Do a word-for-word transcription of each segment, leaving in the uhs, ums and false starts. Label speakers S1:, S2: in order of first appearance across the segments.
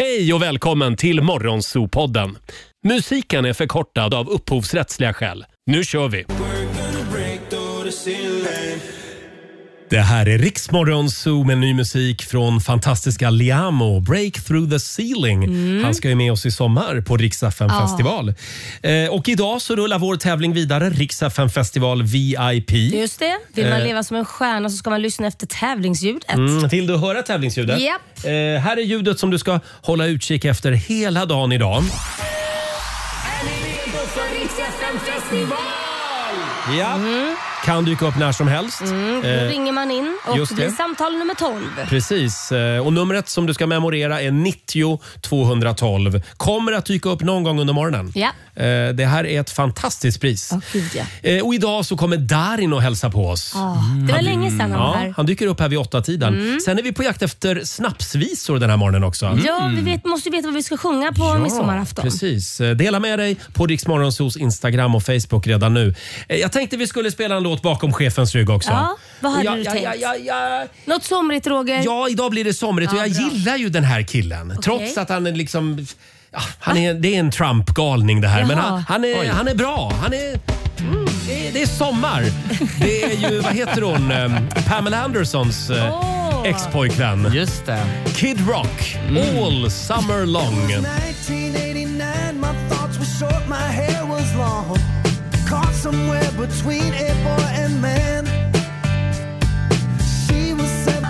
S1: Hej och välkommen till Morgonzoo-podden. Musiken är förkortad av upphovsrättsliga skäl. Nu kör vi! Det här är Riks Morgonzoo med ny musik från fantastiska Liamo, Break Through the Ceiling. Mm. Han ska ju med oss i sommar på Rix F M-festival. Ja. Eh, och idag så rullar vår tävling vidare, Rix F M-festival V I P.
S2: Just det, vill man
S1: eh.
S2: leva som en stjärna så ska man lyssna efter tävlingsljudet.
S1: Mm. Vill du höra tävlingsljudet?
S2: Japp.
S1: Eh, här är ljudet som du ska hålla utkik efter hela dagen idag. Är ni redo för Rix F M-festival? Ja. Mm. Kan dyka upp när som helst.
S2: Mm, då eh, ringer man in och det blir samtal nummer tolv.
S1: Precis. Och numret som du ska memorera är nittio tvåhundratolv. Kommer att dyka upp någon gång under morgonen.
S2: Ja.
S1: Eh, det här är ett fantastiskt pris.
S2: Oh, Gud, ja.
S1: eh, och idag så kommer Darin och hälsa på oss.
S2: Oh, det var han, länge sedan han
S1: ja,
S2: var här.
S1: Han dyker upp här vid åtta tiden. Mm. Sen är vi på jakt efter snapsvisor den här morgonen också.
S2: Mm. Ja, vi vet, måste veta vad vi ska sjunga på ja, midsommarafton.
S1: Precis. Dela med dig på Rix Morgonzoos Instagram och Facebook redan nu. Eh, jag tänkte vi skulle spela en låt bakom chefens rygg också.
S2: Ja, vad hade
S1: ja,
S2: du
S1: ja,
S2: tänkt?
S1: Ja, ja, ja.
S2: Något somrigt, Roger?
S1: Ja, idag blir det somrigt
S2: ja,
S1: och jag
S2: bra.
S1: gillar ju den här killen. Okay. Trots att han är liksom... Ja, han är, det är en Trump-galning det här. Jaha. Men han, han, är, han är bra. Han är... Mm, det, är, det är sommar. Det är ju, vad heter hon? Um, Pamela Andersons uh, oh. ex-pojkvän.
S3: Just det.
S1: Kid Rock. Mm. All summer long. Caught somewhere between a boy and man. She was seven.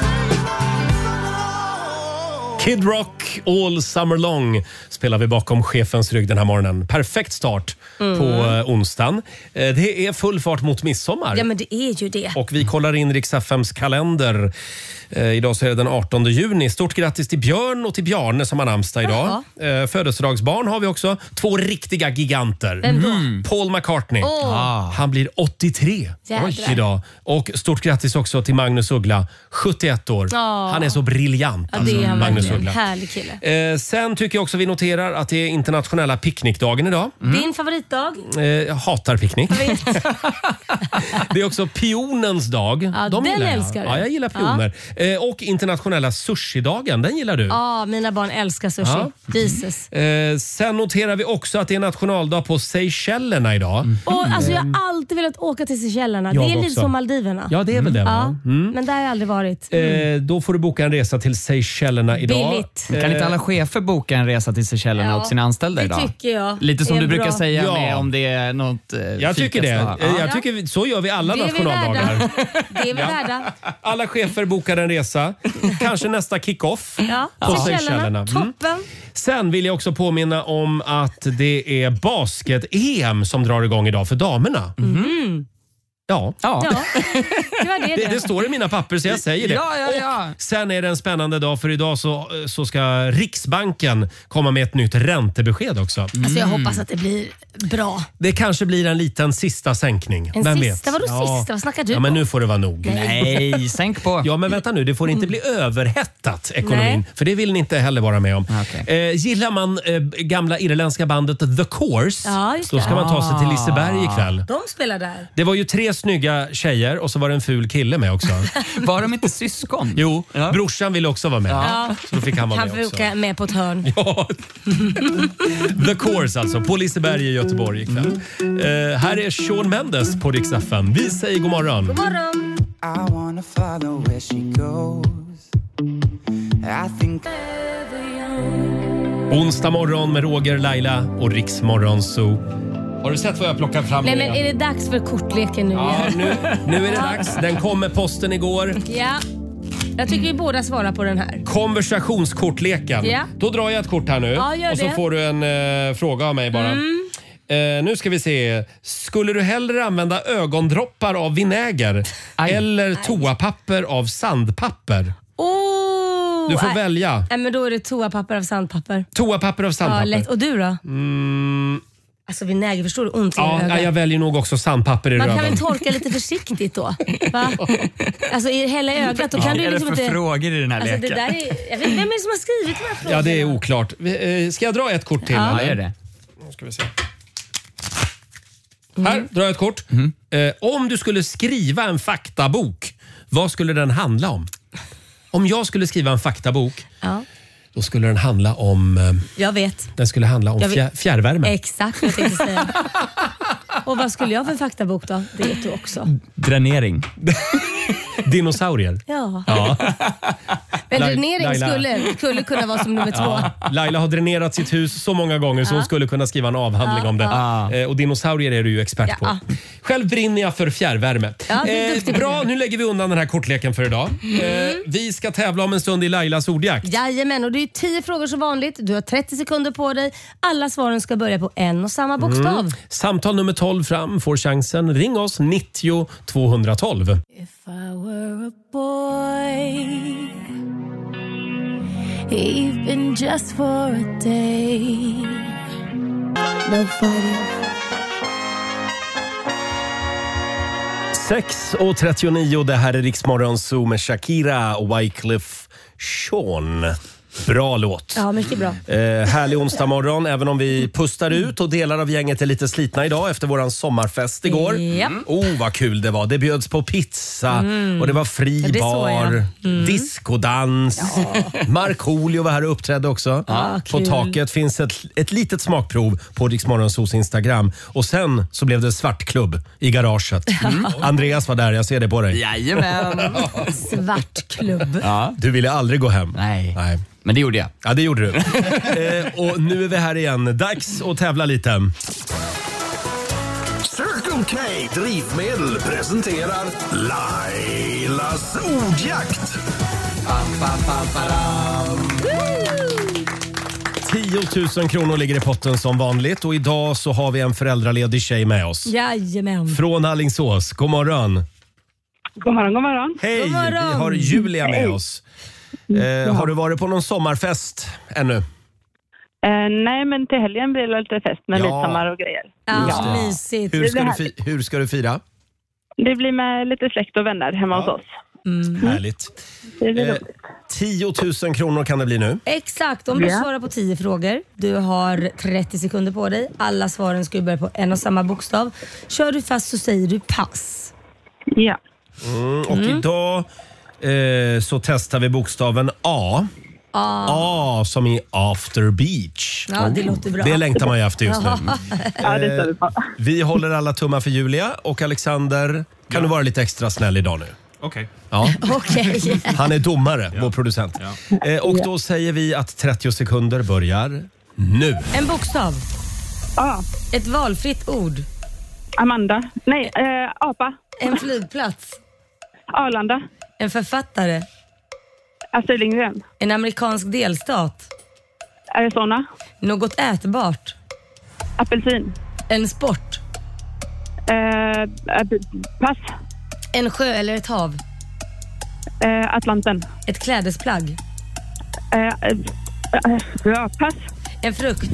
S1: Kid Rock, All Summer Long spelar vi bakom chefens rygg den här morgonen. Perfekt start mm. på eh, onsdagen. Eh, det är full fart mot midsommar.
S2: Ja, men det är ju det.
S1: Och vi kollar in Rix F M:s kalender. Eh, idag så är det den artonde juni. Stort grattis till Björn och till Bjarne som har namnsdag idag. Eh, födelsedagsbarn har vi också. Två riktiga giganter.
S2: Vem då?
S1: Mm. Paul McCartney.
S2: Oh.
S1: Ah. Han blir åttiotre Oj, idag. Och stort grattis också till Magnus Uggla. sjuttioett år. Oh. Han är så briljant.
S2: Ja, det är han
S1: Magnus
S2: verkligen.
S1: Uggla.
S2: Härlig kille.
S1: Eh, sen tycker jag också vi noterar att det är internationella picknickdagen idag.
S2: Mm. Din favoritdag?
S1: Eh, jag hatar picknick. Det är också pionens dag.
S2: Ja,
S1: De
S2: den
S1: jag.
S2: älskar du.
S1: Ja, jag gillar pioner. Ja. Eh, och internationella sushidagen, den gillar du.
S2: Ja, mina barn älskar sushi. Ja. Jesus.
S1: Eh, sen noterar vi också att det är nationaldag på Seychellerna idag.
S2: Mm. Och, alltså, jag har alltid velat åka till Seychellerna. Det är lite som Maldiverna.
S1: Ja, det är väl det.
S2: Ja, mm. Men där har jag aldrig varit.
S1: Mm. Eh, då får du boka en resa till Seychellerna idag.
S2: Billigt.
S3: Eh, kan inte alla chefer boka en resa till Seychellerna ja, åt sina anställda idag?
S2: Det tycker jag.
S3: Lite som du
S2: bra.
S3: brukar säga
S1: ja.
S3: med om det är något eh,
S1: Jag tycker det.
S3: Ja.
S1: Jag tycker så gör vi alla
S2: det
S1: nationaldagar.
S2: Det är vi värda.
S1: Alla chefer bokar en resa. Kanske nästa kick-off
S2: ja.
S1: på
S2: ja.
S1: Seychellerna.
S2: Toppen.
S1: Mm. Sen vill jag också påminna om att det är basket-E M som drar igång idag för damerna.
S2: Mm.
S1: Ja.
S2: Ja. ja, det var det.
S1: Det, det står i mina papper så jag säger det.
S3: Ja, ja, ja.
S1: Och sen är det en spännande dag för idag så, så ska Riksbanken komma med ett nytt räntebesked också.
S2: Mm. Alltså jag hoppas att det blir bra.
S1: Det kanske blir en liten sista sänkning.
S2: En
S1: Vem
S2: sista?
S1: vet?
S2: Vadå ja. sista? Vad snackar du
S1: Ja, men nu får det vara nog.
S3: Nej, Nej sänk på.
S1: Ja, men vänta nu. Det får inte bli mm. överhettat ekonomin. Nej. För det vill ni inte heller vara med om.
S3: Okay.
S1: Eh, gillar man eh, gamla irländska bandet The Course,
S2: ja,
S1: då ska man ta sig till Liseberg ikväll.
S2: De spelar där.
S1: Det var ju tre snygga tjejer och så var det en ful kille med också.
S3: Var de inte syskon?
S1: Jo, ja. Brorsan ville också vara med.
S2: Ja.
S1: Så då fick han vara
S2: han
S1: med också.
S2: Han fick åka med på ett hörn.
S1: Ja. The Course alltså, på Liseberg i Göteborg ikväll. Mm. Uh, här är Shawn Mendes på Rix F M. Vi säger god morgon.
S2: God morgon.
S4: I wanna follow where she goes. I think...
S1: Onsdag morgon med Roger, Laila och Rix Morgonzoo. Har du sett vad jag plockar fram?
S2: Nej, men är det dags för kortleken nu?
S1: Ja, nu, nu är det dags. Den kom med posten igår.
S2: Ja. Jag tycker vi båda svarar på den här.
S1: Konversationskortleken.
S2: Ja.
S1: Då drar jag ett kort här nu.
S2: Ja, gör
S1: och så
S2: det.
S1: får du en uh, fråga av mig bara.
S2: Mm.
S1: Uh, nu ska vi se. Skulle du hellre använda ögondroppar av vinäger Aj. eller toapapper av sandpapper?
S2: Oh,
S1: du får
S2: aj.
S1: välja.
S2: Nej, men då är det toapapper av sandpapper.
S1: Toapapper av sandpapper.
S2: Ja, lätt. Och du då?
S1: Mm.
S2: Alltså vinäger, förstår du? Ont i
S1: ja,
S2: ögat.
S1: jag väljer nog också sandpapper i
S2: Man
S1: röven.
S2: kan väl torka lite försiktigt då? Va? Alltså i hela ögat. Då kan
S3: ja,
S2: du
S3: är
S2: liksom
S3: det för
S2: inte...
S3: frågor i den här
S2: alltså,
S3: leken?
S2: Det där är... jag vet, vem är det som har skrivit de här frågorna?
S1: Ja, det är oklart. Ska jag dra ett kort till?
S2: Ja,
S3: ja är det.
S1: Nu ska vi se. Mm. Här drar jag ett kort. Mm. Eh, om du skulle skriva en faktabok, vad skulle den handla om? Om jag skulle skriva en faktabok,
S2: ja.
S1: Då skulle den handla om... eh,
S2: Jag vet.
S1: Den skulle handla om
S2: Jag vet.
S1: fjär, fjärrvärme.
S2: Exakt vad jag tänkte säga. Och vad skulle jag för faktabok då? Det vet du också.
S3: Dränering.
S1: Dinosaurier.
S2: Ja.
S1: Ja.
S2: Men
S1: Lai-
S2: dränering
S1: Laila.
S2: skulle, skulle kunna vara som nummer två.
S1: Ja. Laila har dränerat sitt hus så många gånger så hon skulle kunna skriva en avhandling
S2: Ja,
S1: om det.
S3: ja.
S1: Eh, Och dinosaurier är du ju expert
S2: Ja.
S1: på. Själv brinner jag för fjärrvärme.
S2: Ja, det är
S1: eh,
S2: duktigt.
S1: bra, nu lägger vi undan den här kortleken för idag. Eh, vi ska tävla om en stund i Lailas ordjakt.
S2: Jajamän, och det är tio frågor som vanligt. Du har trettio sekunder på dig. Alla svaren ska börja på en och samma bokstav.
S1: Mm. Samtal nummer tolv fram får chansen. Ring oss nittio tvåhundratolv.
S2: If I were a boy, even just for a day, no fighting.
S1: sex och trettionio, det här är Riksmorgon Zoo med Shakira och Wyclef Jean. Bra låt.
S2: Ja, mycket bra.
S1: Eh, härlig onsdag morgon, även om vi pustar ut och delar av gänget är lite slitna idag efter våran sommarfest igår.
S2: Ja.
S1: Oh, vad kul det var. Det bjöds på pizza och det var fri
S2: Ja, det såg
S1: bar,
S2: jag.
S1: diskodans. Markoolio var här och uppträdde också.
S2: Ja,
S1: på
S2: kul.
S1: taket finns ett, ett litet smakprov på Riksmorgonsos Instagram. Och sen så blev det svartklubb i garaget. Andreas var där, jag ser det på dig.
S3: Jajamän.
S2: Svartklubb.
S3: Ja.
S1: Du ville aldrig gå hem.
S3: Nej.
S1: Nej.
S3: Men det gjorde jag.
S1: Ja, det gjorde du. eh, och nu är vi här igen. Dags att tävla lite.
S5: Circle K Drivmedel presenterar Lailas ordjakt.
S1: tio tusen kronor ligger i potten som vanligt och idag så har vi en föräldraledig tjej med oss.
S2: Jajamän.
S1: Från Alingsås. God morgon.
S6: God morgon, god morgon.
S1: Hej,
S2: God morgon.
S1: vi har Julia med oss. Eh, har du varit på någon sommarfest ännu?
S6: Eh, nej, men till helgen blir det lite fest med
S1: Ja.
S6: midsommar och grejer.
S2: Ja,
S1: det.
S2: mysigt.
S1: Hur ska,
S6: Det
S1: du
S6: blir
S1: fi- hur ska du fira?
S6: Det blir med lite släkt och vänner hemma hos oss.
S1: Härligt.
S6: Det blir
S1: Eh,
S6: roligt.
S1: tio tusen kronor kan det bli nu.
S2: Exakt, om du
S6: Ja.
S2: svarar på tio frågor. Du har trettio sekunder på dig. Alla svaren ska börja på en och samma bokstav. Kör du fast så säger du pass.
S6: Ja.
S1: Mm, och idag eh, så testar vi bokstaven A. A som i after beach.
S2: Ja, det låter bra.
S1: Det längtar man ju efter just nu.
S6: ja, det står vi på.
S1: Vi håller alla tummar för Julia och Alexander, kan du vara lite extra snäll idag nu?
S7: Okej.
S1: Ja.
S2: Okej.
S1: Han är domare, vår producent. Eh, och då säger vi att trettio sekunder börjar nu.
S2: En bokstav.
S6: Ja.
S2: Ett valfritt ord.
S6: Amanda. Nej, eh, apa.
S2: En flygplats.
S6: Arlanda.
S2: En författare.
S6: Astrid Lindgren.
S2: En amerikansk delstat.
S6: Arizona.
S2: Något ätbart.
S6: Apelsin.
S2: En sport.
S6: Eh, eh, pass.
S2: En sjö eller ett hav.
S6: Eh, Atlanten.
S2: Ett klädesplagg.
S6: Eh, eh, eh, ja, pass.
S2: En frukt.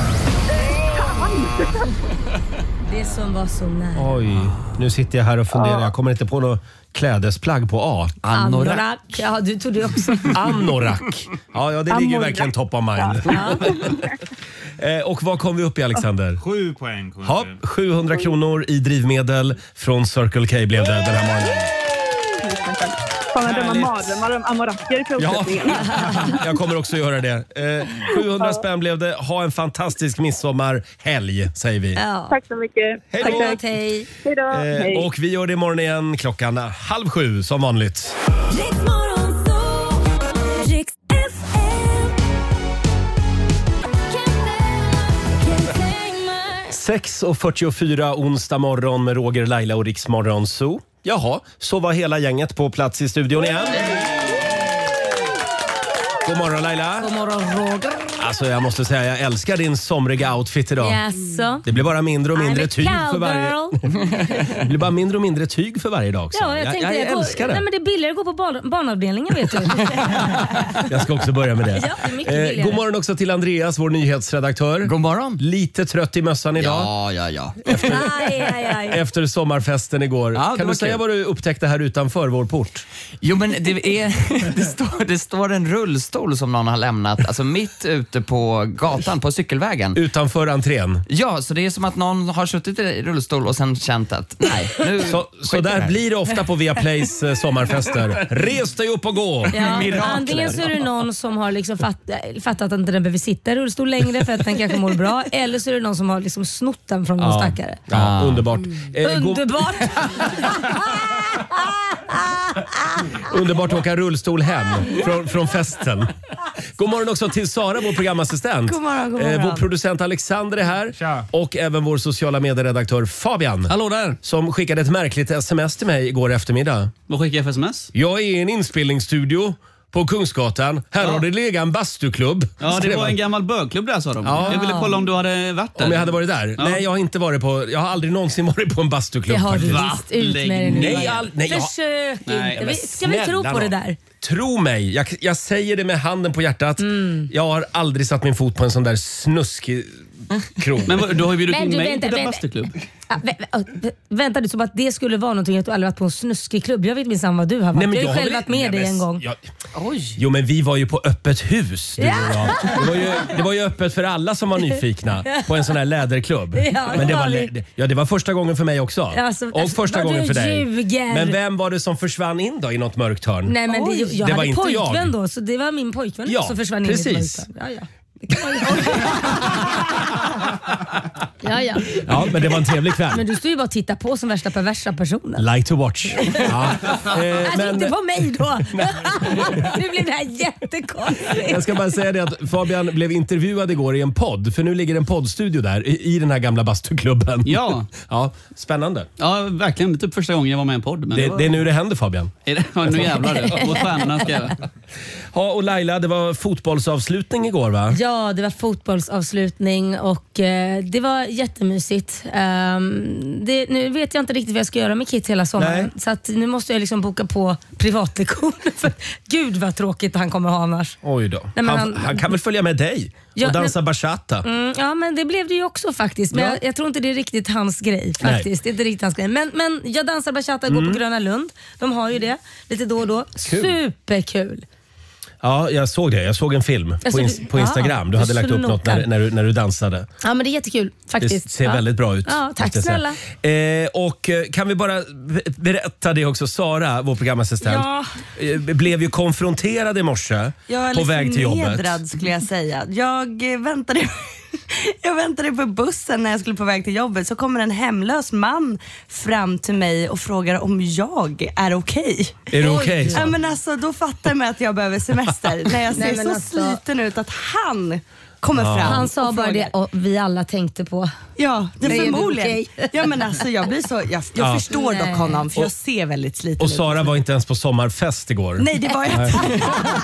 S2: Det som var så nära.
S1: Oj, nu sitter jag här och funderar. Jag kommer inte på något klädesplagg på A.
S2: Anorak. Ja, du tog det också.
S1: Anorak. Ja, ja, det ligger ju
S6: Anorak.
S1: verkligen top of mind. eh, och vad kom vi upp i, Alexander?
S7: Sju poäng. kommer
S1: Ja,
S7: det.
S1: sjuhundra kronor i drivmedel från Circle K blev det den här morgonen.
S6: Kommer det vara
S1: Härligt.
S6: mardrömmar om amoracker i
S1: Ja,
S6: fortsättningen?
S1: jag kommer också göra det. Eh, sjuhundra spänn blev det. Ha en fantastisk midsommarhelg, säger vi.
S2: Ja.
S6: Tack så mycket.
S1: Hej då.
S6: Tack, tack.
S2: Hej.
S6: Hej då.
S1: Eh,
S6: Hej.
S1: och vi gör det imorgon igen klockan halv sju som vanligt. sex och fyrtiofyra onsdag morgon med Roger, Laila och Riksmorgon Zoo. Jaha, så var hela gänget på plats i studion igen. God morgon Laila.
S2: God morgon Roger.
S1: Alltså jag måste säga, jag älskar din somriga outfit idag.
S2: Jaså?
S1: Det blir bara mindre och mindre
S2: I'm a
S1: tyg för varje...
S2: cowgirl.
S1: Det blir bara mindre och mindre tyg för varje dag också.
S2: Ja, jag,
S1: jag,
S2: tänkte,
S1: jag
S2: går-
S1: älskar det.
S2: Nej, men det är billigare att gå på barn, barnavdelningen, vet du.
S1: Jag ska också börja med det.
S2: Ja, det är mycket
S1: eh,
S2: billigare.
S1: god morgon också till Andreas, vår nyhetsredaktör.
S3: God morgon.
S1: Lite trött i mössan idag.
S3: Ja, ja, ja.
S2: aj, aj, aj.
S1: Efter sommarfesten igår.
S3: Ja, det
S1: kan
S3: var
S1: du säga
S3: kul.
S1: vad du upptäckte här utanför vår port?
S3: Jo, men det, är, det, står, det står en rullstol som någon har lämnat alltså mitt ute ute på gatan, på cykelvägen.
S1: Utanför entrén.
S3: Ja, så det är som att någon har suttit i rullstol och sen känt att nej, nu
S1: Så, så där blir det ofta på Viaplays eh, sommarfester. Res dig upp och gå!
S2: Ja,
S3: Mirakler.
S2: antingen så är det någon som har liksom fatt, fattat att inte den behöver sitta i rullstol längre för att den kanske mår bra. Eller så är det någon som har liksom snott den från någon stackare.
S1: Ja,
S3: Ah.
S1: underbart. Eh, gå-
S2: Underbart!
S1: Underbart att åka rullstol hem från, från festen. God morgon också till Sara, vår programassistent.
S2: God morgon, god morgon.
S1: Eh, vår producent Alexander är här.
S7: Tja.
S1: Och även vår sociala medieredaktör Fabian.
S7: Hallå där!
S1: Som skickade ett märkligt sms till mig igår eftermiddag.
S7: Vad skickar jag för sms?
S1: Jag är i en inspelningsstudio på Kungsgatan. Här
S7: Ja.
S1: har det legat en bastuklubb.
S7: Ja, det
S1: skrev
S7: var
S1: han.
S7: en gammal bögklubb där, sa de.
S1: Ja.
S7: Jag ville kolla om du hade varit där.
S1: Om jag hade varit där?
S7: Ja.
S1: Nej, jag har inte varit på... Jag har aldrig någonsin varit på en bastuklubb
S2: Det har du
S1: faktiskt.
S2: visst. Ut med det nu.
S1: Nej, all- nej, jag-
S2: Försök
S7: Nej,
S2: inte.
S7: men
S2: Vi, ska vi tro
S1: snälla
S2: på det
S1: nån.
S2: där?
S1: Tro mig, jag, jag säger det med handen på hjärtat.
S2: Mm.
S1: Jag har aldrig satt min fot på en sån där snuskig krog.
S7: Men vad- du har ju bjudit
S2: Men
S7: in
S2: du,
S7: mig
S2: vänta,
S7: på den
S2: vänta.
S7: bastuklubb.
S2: Ah, vä- vä- vä- vänta du, som att det skulle vara någonting att du aldrig varit på en snuskig klubb. Jag vet minsann vad du har varit.
S1: Nej, men
S2: jag har ju själv
S1: väl-
S2: varit med
S1: Nej,
S2: dig
S1: men-
S2: en gång.
S1: Jag, jo, men vi var ju på öppet hus, du och jag. Det var, ju, det var ju öppet för alla som var nyfikna på en sån här läderklubb.
S2: Ja,
S1: men det
S2: det
S1: var,
S2: var
S1: lä- det- ja, det var första gången för mig också.
S2: Alltså,
S1: och första
S2: vad
S1: gången
S2: du
S1: för dig.
S2: ljuger.
S1: Men vem var det som försvann in då i något mörkt hörn?
S2: Nej, men det, jag
S1: Det var
S2: hade
S1: inte
S2: pojkvän
S1: jag.
S2: då, så det var min pojkvän
S1: Ja,
S2: som försvann
S1: precis.
S2: in i ett mörkt. Ja, ja. Det kan man ju- ja, ja.
S1: Ja, men det var en trevlig kväll.
S2: Men du står ju bara och tittar på som värsta perversa personen.
S1: Like to watch. Ja. Eh,
S2: Alltså
S1: men
S2: inte på mig då. Nu blev det här jättekonstigt.
S1: jag ska bara säga det att Fabian blev intervjuad igår i en podd. För nu ligger en poddstudio där i, i den här gamla bastuklubben.
S7: Ja.
S1: Ja, spännande.
S7: Ja, verkligen. Det är typ första gången jag var med i en podd. Men
S1: Det,
S7: var...
S1: det är nu det händer, Fabian.
S7: Är det... Ja, nu jävlar det. Mot stjärnorna ska jag...
S1: Ja, och Laila, det var fotbollsavslutning igår, va?
S2: Ja, det var fotbollsavslutning och eh, det var jättemysigt. Um, det, nu vet jag inte riktigt vad jag ska göra med Kit hela sommaren.
S1: Nej.
S2: Så att nu måste jag liksom boka på privatlektioner. För gud vad tråkigt han kommer ha annars.
S1: Oj då.
S2: men
S1: han,
S2: han-
S1: han kan väl följa med dig
S2: Ja,
S1: och dansa
S2: men-
S1: bachata?
S2: Mm, ja, men det blev det ju också faktiskt. Men
S1: Ja.
S2: jag, jag tror inte det är riktigt hans grej faktiskt. Det är inte riktigt hans grej. Men, men jag dansar bachata och går
S1: Mm.
S2: på Gröna Lund. De har ju det lite då och då. Superkul.
S1: Ja, jag såg det. Jag såg en film på,
S2: Alltså,
S1: ins-
S2: du-
S1: på
S2: ja,
S1: Instagram. Du
S2: du
S1: hade lagt upp något när,
S2: snokar.
S1: när, du, när du dansade.
S2: Ja, men det är jättekul faktiskt.
S1: Det ser
S2: ja.
S1: väldigt bra ut.
S2: Ja, tack
S1: måste jag säga.
S2: snälla.
S1: Eh, och eh, kan vi bara be- berätta det också. Sara, vår programassistent,
S8: Ja.
S1: eh, blev ju konfronterad i morse
S8: Jag är
S1: på
S8: lite
S1: väg till jobbet.
S8: förnedrad skulle jag säga. Jag eh, väntade, jag väntade på bussen när jag skulle på väg till jobbet. Så kommer en hemlös man fram till mig och frågar om jag är okej.
S1: Är du okej?
S8: Ja, men alltså, då fattar man att jag behöver semester. När jag ser
S2: Nej, men
S8: så
S2: alltså-
S8: sliten ut att han kommer fram
S2: Han sa
S8: och
S2: bara
S8: frågar.
S2: det och vi alla tänkte på.
S8: Ja, det
S2: Nej, är du
S8: förmodligen.
S2: okej?
S8: Ja, men alltså, jag blir så, jag, jag
S1: Ja.
S8: förstår
S2: Nej.
S8: dock honom för
S1: Och-
S8: jag ser väldigt sliten
S1: Och
S8: ut.
S1: Sara var inte ens på sommarfest igår.
S8: Nej, det var jag inte.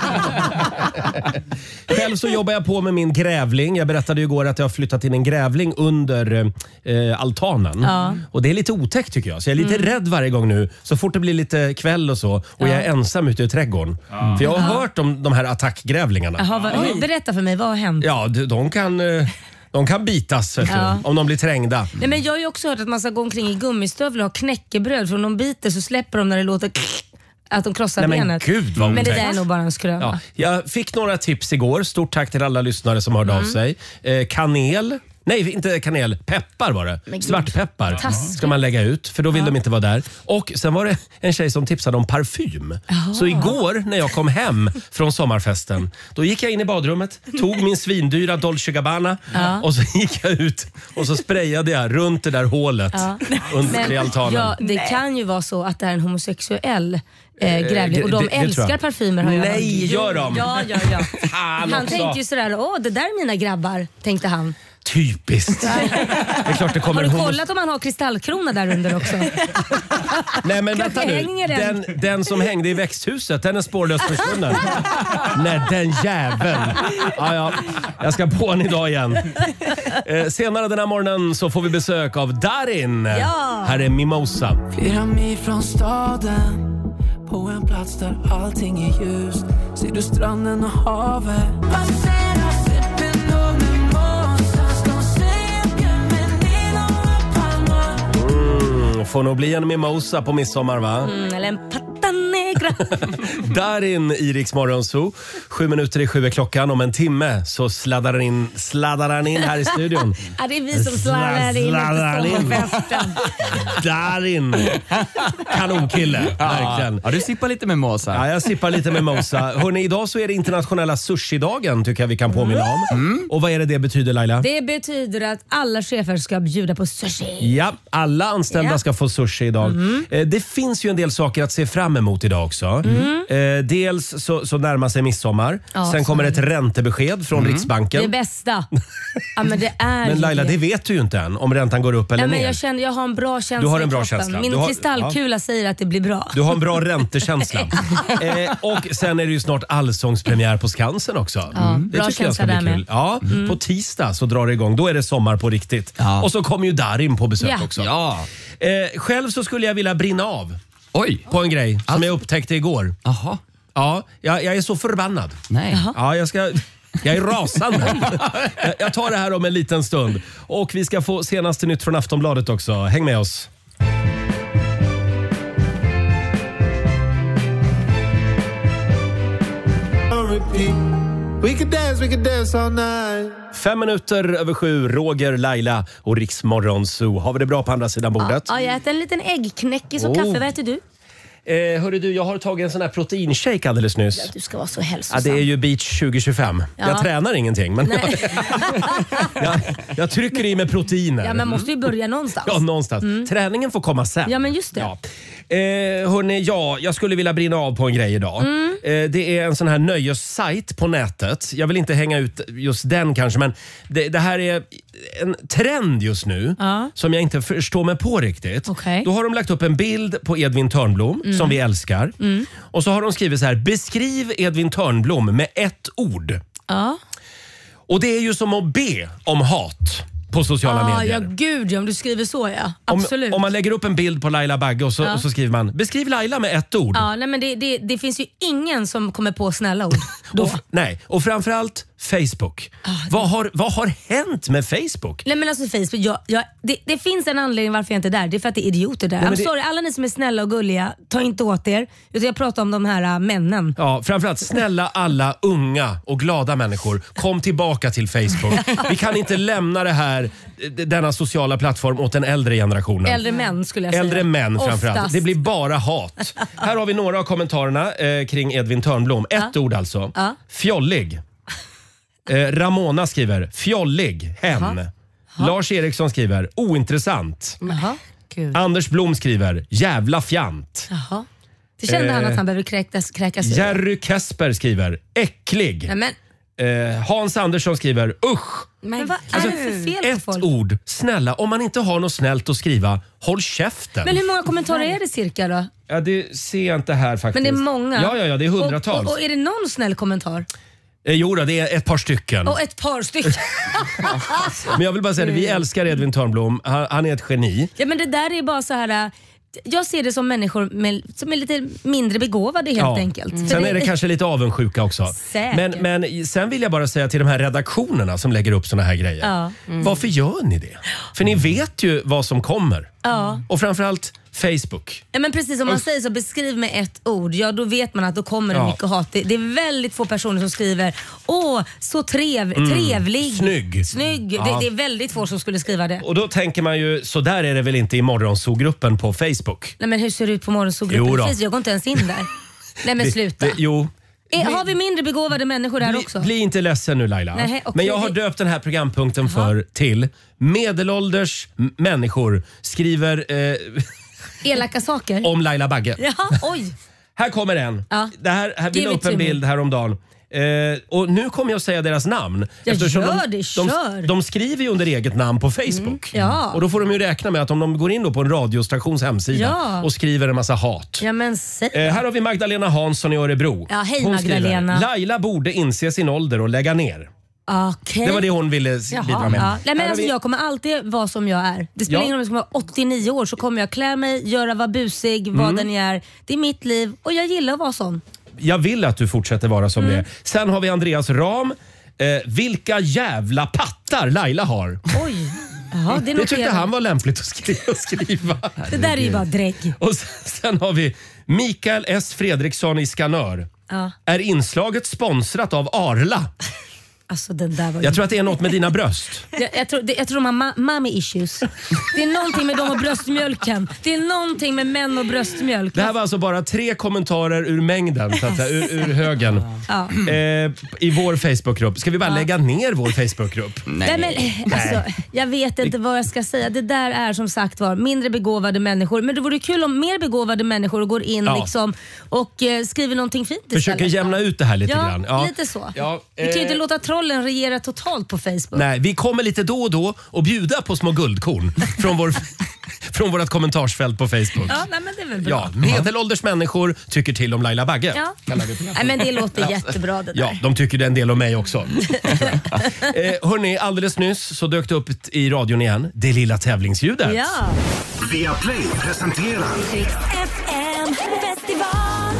S1: Själv så jobbar jag på med min grävling. Jag berättade ju igår att jag har flyttat in en grävling under eh, altanen.
S2: Ja.
S1: Och det är lite otäckt tycker jag. Så jag är lite rädd varje gång nu. Så fort det blir lite kväll och så och jag är ensam ute i trädgården. För jag har hört om de här attackgrävlingarna.
S2: Jaha, vad, berätta för mig, vad har hänt?
S1: Ja, de, de kan... eh, De kan bitas vet du,
S2: Ja.
S1: om de blir trängda.
S2: Nej, men jag har ju också hört att man ska gå omkring i gummistövlar och ha knäckebröd för om de biter så släpper de när det låter att de krossar
S1: Nej, men
S2: benet.
S1: gud, vad
S2: men det
S1: otäckt.
S2: där är nog bara en skröna.
S1: Ja, jag fick några tips igår. Stort tack till alla lyssnare som hörde av sig. Eh, kanel. Nej, inte kanel. Peppar var det.
S2: gud.
S1: Svartpeppar
S2: Taskigt.
S1: ska man lägga ut, för då vill de inte vara där. Och sen var det en tjej som tipsade om parfym. Så igår när jag kom hem från sommarfesten, då gick jag in i badrummet, tog min svindyra Dolce Gabbana och så gick jag ut och så sprayade jag runt det där hålet under i altanen.
S2: ja, det kan ju vara så att det är en homosexuell eh, grävling och de
S1: det- det tror
S2: älskar
S1: jag.
S2: parfymer har jag hört.
S1: Nej, gör de?
S2: Ja, ja, ja.
S1: Fan
S2: Han
S1: också.
S2: tänkte ju sådär, åh det där är mina grabbar, tänkte han.
S1: Typiskt. Det är klart det kommer
S2: Har du
S1: en homos-
S2: kollat om han har kristallkrona där under också?
S1: Nej men
S2: Kanske
S1: vänta nu.
S2: hänger den.
S1: Den, den som hängde i växthuset, den är spårlöst försvunnen. Nej, den jäveln. Ja, ja. Jag ska på den idag igen. Eh, senare den här morgonen så får vi besök av Darin.
S2: Ja.
S1: Här är Mimosa.
S4: Flera mil från staden, på en plats där allting är ljust. Ser du stranden och havet? Passerar sippen av mimosas. De säger bienvenido a Palma.
S1: Mm, får nog bli en Mimosa på midsommar va?
S2: Mm, eller en patané. negra.
S1: Darin i Rix Morgon Zoo. Sju minuter i sju är klockan. Om en timme så sladdar han in, sladdar han in här i studion.
S2: Ja, det är vi som sladdar in efter sommarfesten.
S1: Darin. Kanonkille, verkligen.
S3: Ja, du sippar lite med Mosa.
S1: Ja, jag sippar lite med Mosa. Hörrni, idag så är det internationella sushi-dagen tycker jag vi kan påminna om. Mm. Och vad är det det betyder, Laila?
S2: Det betyder att alla chefer ska bjuda på sushi.
S1: Ja, alla anställda
S2: Ja.
S1: ska få sushi idag.
S2: Mm.
S1: Eh, Det finns ju en del saker att se fram emot idag också.
S2: Mm.
S1: Eh, dels så, så närmar sig midsommar.
S2: Ja,
S1: Sen
S2: så
S1: kommer
S2: är
S1: ett
S2: det.
S1: räntebesked från Riksbanken.
S2: Det bästa. Ja, men det är
S1: Men Laila,
S2: ju
S1: det vet du ju inte än om räntan går upp eller
S2: Ja, men
S1: ner.
S2: jag, känner, jag har en bra känsla
S1: Du har en
S2: i
S1: bra
S2: kroppen.
S1: känsla.
S2: Min
S1: Du har-
S2: kristallkula säger att det blir bra.
S1: Du har en bra räntekänsla. eh, och sen är det ju snart allsångspremiär på Skansen också.
S2: Ja,
S1: Det
S2: bra
S1: tycker jag ska
S2: känsla
S1: bli
S2: där
S1: kul.
S2: med.
S1: Ja,
S2: Mm.
S1: På tisdag så drar det igång. Då är det sommar på riktigt.
S3: Ja.
S1: Och så kommer ju Darin på besök
S2: Ja.
S1: också.
S3: Ja.
S1: Eh, själv så skulle jag vilja brinna av
S3: Oj.
S1: på en grej som jag upptäckte igår.
S3: Jaha.
S1: Ja, jag, jag är så förbannad.
S3: Nej.
S1: Ja, jag ska... Jag är rasande. Jag- Jag tar det här om en liten stund. Och vi ska få senaste nytt från Aftonbladet också. Häng med oss.
S9: We could dance, we could dance all night.
S1: Fem minuter över sju, Roger, Laila och Rix Morgon Zoo. Har vi det bra på andra sidan bordet?
S2: Ja, jag äter en liten äggknäckis och
S1: Oh.
S2: kaffe. Vad äter du?
S1: Eh, hörru du, jag har tagit en sån här proteinshake alldeles nyss.
S2: Du ska vara så
S1: Ja,
S2: hälsosam.
S1: det är ju Beach tjugo tjugofem.
S2: Ja.
S1: Jag tränar ingenting, men jag, jag, jag trycker i med proteiner.
S2: Ja, men måste ju börja någonstans.
S1: Ja, någonstans. Träningen får komma sen.
S2: Ja, men just det.
S1: Ja. Eh, hörni, ja, jag skulle vilja brinna av på en grej idag.
S2: Mm.
S1: Eh, det är en sån här nöjessajt på nätet. Jag vill inte hänga ut just den kanske, men det, det här är en trend just nu
S2: Ja.
S1: som jag inte förstår mig på riktigt.
S2: Okej.
S1: Då har de lagt upp en bild på Edvin Törnblom som vi älskar.
S2: Mm.
S1: Och så har de skrivit så här: beskriv Edvin Törnblom med ett ord.
S2: Ja.
S1: Och det är ju som att be om hat på sociala
S2: Ah,
S1: medier.
S2: ja, gud ja, om du skriver så ja.
S1: Om,
S2: Absolut.
S1: om man lägger upp en bild på Laila Bagge och så,
S2: Ja.
S1: och så skriver man beskriv Laila med ett ord.
S2: Ja, nej, men det, det, det finns ju ingen som kommer på snälla ord då.
S1: Och, f- nej, och framförallt Facebook. vad, har, vad har hänt med Facebook?
S2: Nej men alltså Facebook, jag, jag, det, det finns en anledning varför jag inte är där. Det är för att det är idioter där.
S1: Nej, men
S2: I'm
S1: det-
S2: sorry, alla ni som är snälla och gulliga, ta inte åt er. Utan jag pratar om de här äh, männen.
S1: Ja, framförallt snälla alla unga och glada människor, kom tillbaka till Facebook. Vi kan inte lämna det här, d- denna sociala plattform åt den äldre generationen.
S2: Äldre män skulle jag säga.
S1: Äldre män framförallt.
S2: Oftast.
S1: Det blir bara hat. Här har vi några av kommentarerna eh, kring Edvin Törnblom. Ett ord alltså.
S2: Ja.
S1: Fjollig. Eh, Ramona skriver fjollig, hen. Lars Eriksson skriver ointressant.
S2: Jaha. Gud.
S1: Anders Blom skriver jävla fjant.
S2: Jaha. Det kände
S1: Eh,
S2: han att han behöver kräkas, kräkas ur.
S1: Jerry Kesper skriver äcklig.
S2: Nej, men,
S1: Eh, Hans Andersson skriver usch.
S2: men vad är
S1: Alltså,
S2: det för fel på
S1: Ett
S2: folk?
S1: ord. Snälla, om man inte har något snällt att skriva, håll käften.
S2: Men hur många kommentarer är det cirka då?
S1: Ja, det ser jag inte här faktiskt.
S2: Men det är många.
S1: Ja, ja, ja det är hundratals.
S2: Och, och, och är det någon snäll kommentar?
S1: Eh, jo då, det är ett par stycken.
S2: Och ett par stycken.
S1: Men jag vill bara säga det, vi älskar Edvin Törnblom. Han, han är ett geni.
S2: Ja men det där är bara så här. äh, Jag ser det som människor med, som är lite mindre begåvade helt
S1: Ja.
S2: enkelt. För
S1: Sen är det kanske lite avundsjuka också.
S2: Säkert.
S1: Men, men sen vill jag bara säga till de här redaktionerna som lägger upp såna här grejer.
S2: Ja.
S1: Varför gör ni det? För ni vet ju vad som kommer.
S2: Ja.
S1: Och framförallt Facebook.
S2: Ja, men precis, om man säger så, beskriv med ett ord, ja då vet man att då kommer det
S1: Ja.
S2: mycket hat. Det, det är väldigt få personer som skriver åh, så trev, trevlig.
S1: Mm. Snygg.
S2: Snygg.
S1: Ja.
S2: Det, det är väldigt få som skulle skriva det.
S1: Och då tänker man ju, så där är det väl inte i morgonsogruppen på Facebook?
S2: Nej men hur ser det ut på morgonsågruppen?
S1: Jo då.
S2: Precis, jag går inte ens in där. Nej men
S1: Det-
S2: sluta.
S1: det- jo.
S2: Är, har vi mindre begåvade människor där
S1: Bli,
S2: också?
S1: bli inte ledsen nu Laila.
S2: Nej, okej.
S1: Men jag har döpt den här programpunkten för till medelålders m- människor skriver eh,
S2: Elaka saker?
S1: om Laila Bagge.
S2: Jaha, oj.
S1: Här kommer en.
S2: Ja.
S1: Det här, här vi
S2: Give
S1: la
S2: it
S1: upp en
S2: to me.
S1: bild häromdagen. Eh, och nu kommer jag att säga deras namn.
S2: Ja,
S1: Eftersom
S2: gör
S1: de,
S2: det,
S1: de,
S2: kör.
S1: de skriver ju under eget namn på Facebook.
S2: Ja.
S1: Och då får de ju räkna med att om de går in då på en radiostations hemsida
S2: Ja.
S1: och skriver en massa hat.
S2: Ja men säg.
S1: Eh, här har vi Magdalena Hansson i Örebro.
S2: Ja, hej,
S1: Hon
S2: Magdalena.
S1: Skriver, Laila borde inse sin ålder och lägga ner.
S2: Okej.
S1: Det var det hon ville s-
S2: Jaha,
S1: bidra med.
S2: ja. Nej, men
S1: Här har
S2: alltså,
S1: vi-
S2: jag kommer alltid vara som jag är. Det spelar
S1: Ja.
S2: ingen roll om jag ska vara åttionio år så kommer jag klä mig, göra, vara busig,
S1: Mm.
S2: vad den är. Det är mitt liv och jag gillar att vara sån.
S1: Jag vill att du fortsätter vara som
S2: Mm.
S1: det. Sen har vi Andreas Ram. Eh, vilka jävla pattar Laila har.
S2: Oj. Jaha, det,
S1: Det tyckte
S2: noterar-
S1: han var lämpligt att skriva. att skriva.
S2: Det där är ju bara drägg.
S1: Och sen, sen har vi Mikael S. Fredriksson i Skanör.
S2: Ja.
S1: Är inslaget sponsrat av Arla?
S2: Alltså den där var
S1: Jag tror att det är något med dina bröst.
S2: Jag, jag, tror, det, jag tror de har ma- mommy issues. Det är någonting med dem och bröstmjölken. Det är någonting med män och bröstmjölk.
S1: Det här var alltså bara tre kommentarer ur mängden, så att säga, ur, ur högen.
S2: Ja.
S1: Eh, I vår Facebookgrupp. Ska vi bara
S2: Ja.
S1: lägga ner vår Facebookgrupp?
S2: Nej. Men, alltså, jag vet inte vad jag ska säga. Det där är som sagt var mindre begåvade människor. Men det vore kul om mer begåvade människor går in
S1: Ja.
S2: liksom, och eh, skriver någonting fint
S1: Försöker
S2: istället.
S1: jämna ut det här lite
S2: ja,
S1: grann. Ja,
S2: lite så.
S1: Ja,
S2: Vi kan ju inte
S1: eh,
S2: låta trollen regera totalt på Facebook.
S1: Nej, vi kommer lite då och då och bjuda på små guldkorn från, vår, från vårt kommentarsfält på Facebook.
S2: Ja, nej, men det är väl bra.
S1: Ja, medelålders människor tycker till om Laila Bagge.
S2: Ja.
S1: Kallar vi det.
S2: Nej, men det låter jättebra det där.
S1: Ja, de tycker det är en del om mig också. eh, hörni, alldeles nyss så dök det upp i radion igen, det lilla tävlingsljudet.
S2: Ja.
S5: Viaplay presenterar
S10: F M festival.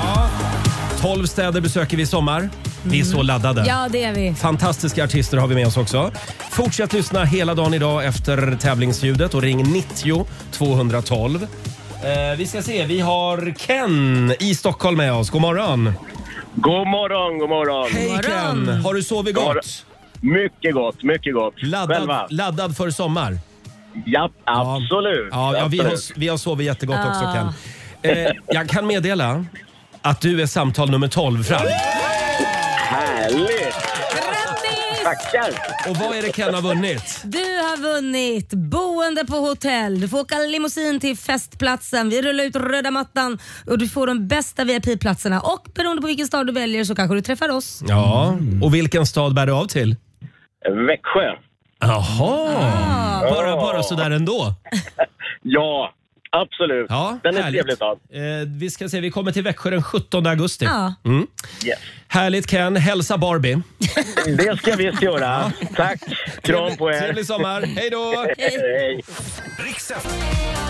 S1: tolv städer besöker vi i sommar. Vi är så laddade.
S2: Ja, det är vi.
S1: Fantastiska artister har vi med oss också. Fortsätt lyssna hela dagen idag efter tävlingsljudet och ring nittio tvåhundratolv. Eh, vi ska se, vi har Ken i Stockholm med oss. God morgon.
S11: God morgon, god morgon.
S1: Hej Ken, har du sovit gott?
S11: Mycket gott, mycket gott.
S1: Laddad,
S11: Själva?
S1: laddad för sommar?
S11: Ja, absolut.
S1: Ja, ja vi, har,
S11: absolut.
S1: vi har sovit jättegott
S2: Ah.
S1: också Ken. Eh, jag kan meddela att du är samtal nummer tolv fram.
S11: Härligt! Tackar!
S1: Och vad är det Ken har vunnit?
S2: Du har vunnit boende på hotell. Du får åka limousin till festplatsen. Vi rullar ut röda mattan och du får de bästa V I P-platserna. Och beroende på vilken stad du väljer så kanske du träffar oss.
S1: Ja, och vilken stad bär du av till?
S11: Växjö.
S1: Jaha,
S2: Ah.
S1: bara, bara sådär ändå.
S11: Ja, absolut.
S1: Ja,
S11: Den är
S1: härligt.
S11: trevlig stad.
S1: Eh, vi ska se, vi kommer till Växjö den sjuttonde augusti.
S2: Ja.
S1: Mm.
S11: Yes.
S1: Härligt Ken, hälsa Barbie.
S11: Det ska vi göra. Tack. Kram på er.
S1: Trevlig sommar, hej då!
S11: Hej.
S5: Riks F M.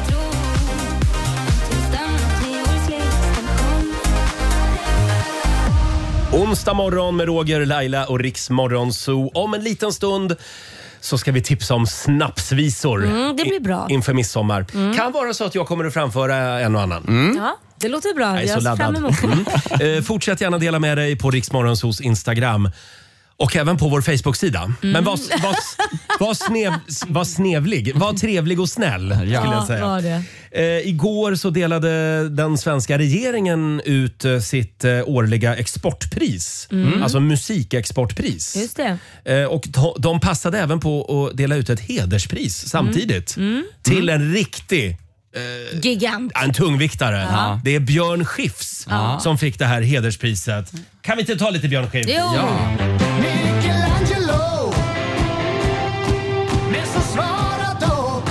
S1: Onsdag morgon med Roger, Laila och Riks Morgonzoo. Om en liten stund så ska vi tipsa om snapsvisor
S2: Mm, det blir bra.
S1: in- inför midsommar. Kan vara så att jag kommer att framföra en och annan.
S2: Ja, det låter bra.
S1: Jag är så
S2: Jag ser fram
S1: laddad.
S2: emot.
S1: Mm. Eh, fortsätt gärna dela med dig på Riks Morgonzoos Instagram. Och även på vår Facebook-sida. Men var, var, var, snev, var snevlig. Var trevlig och snäll, skulle jag
S2: Ja,
S1: säga.
S2: var det.
S1: Eh, igår så delade den svenska regeringen ut eh, sitt eh, årliga exportpris. Alltså musikexportpris.
S2: Just det.
S1: Eh, och de, de passade även på att dela ut ett hederspris samtidigt. Till en riktig
S2: Gigant.
S1: en tungviktare.
S3: Ja.
S1: Det är Björn Skifs
S3: Ja.
S1: som fick det här hederspriset. Kan vi inte ta lite Björn Skifs?
S2: Jo.
S3: Ja.
S9: Michelangelo, men så svara då.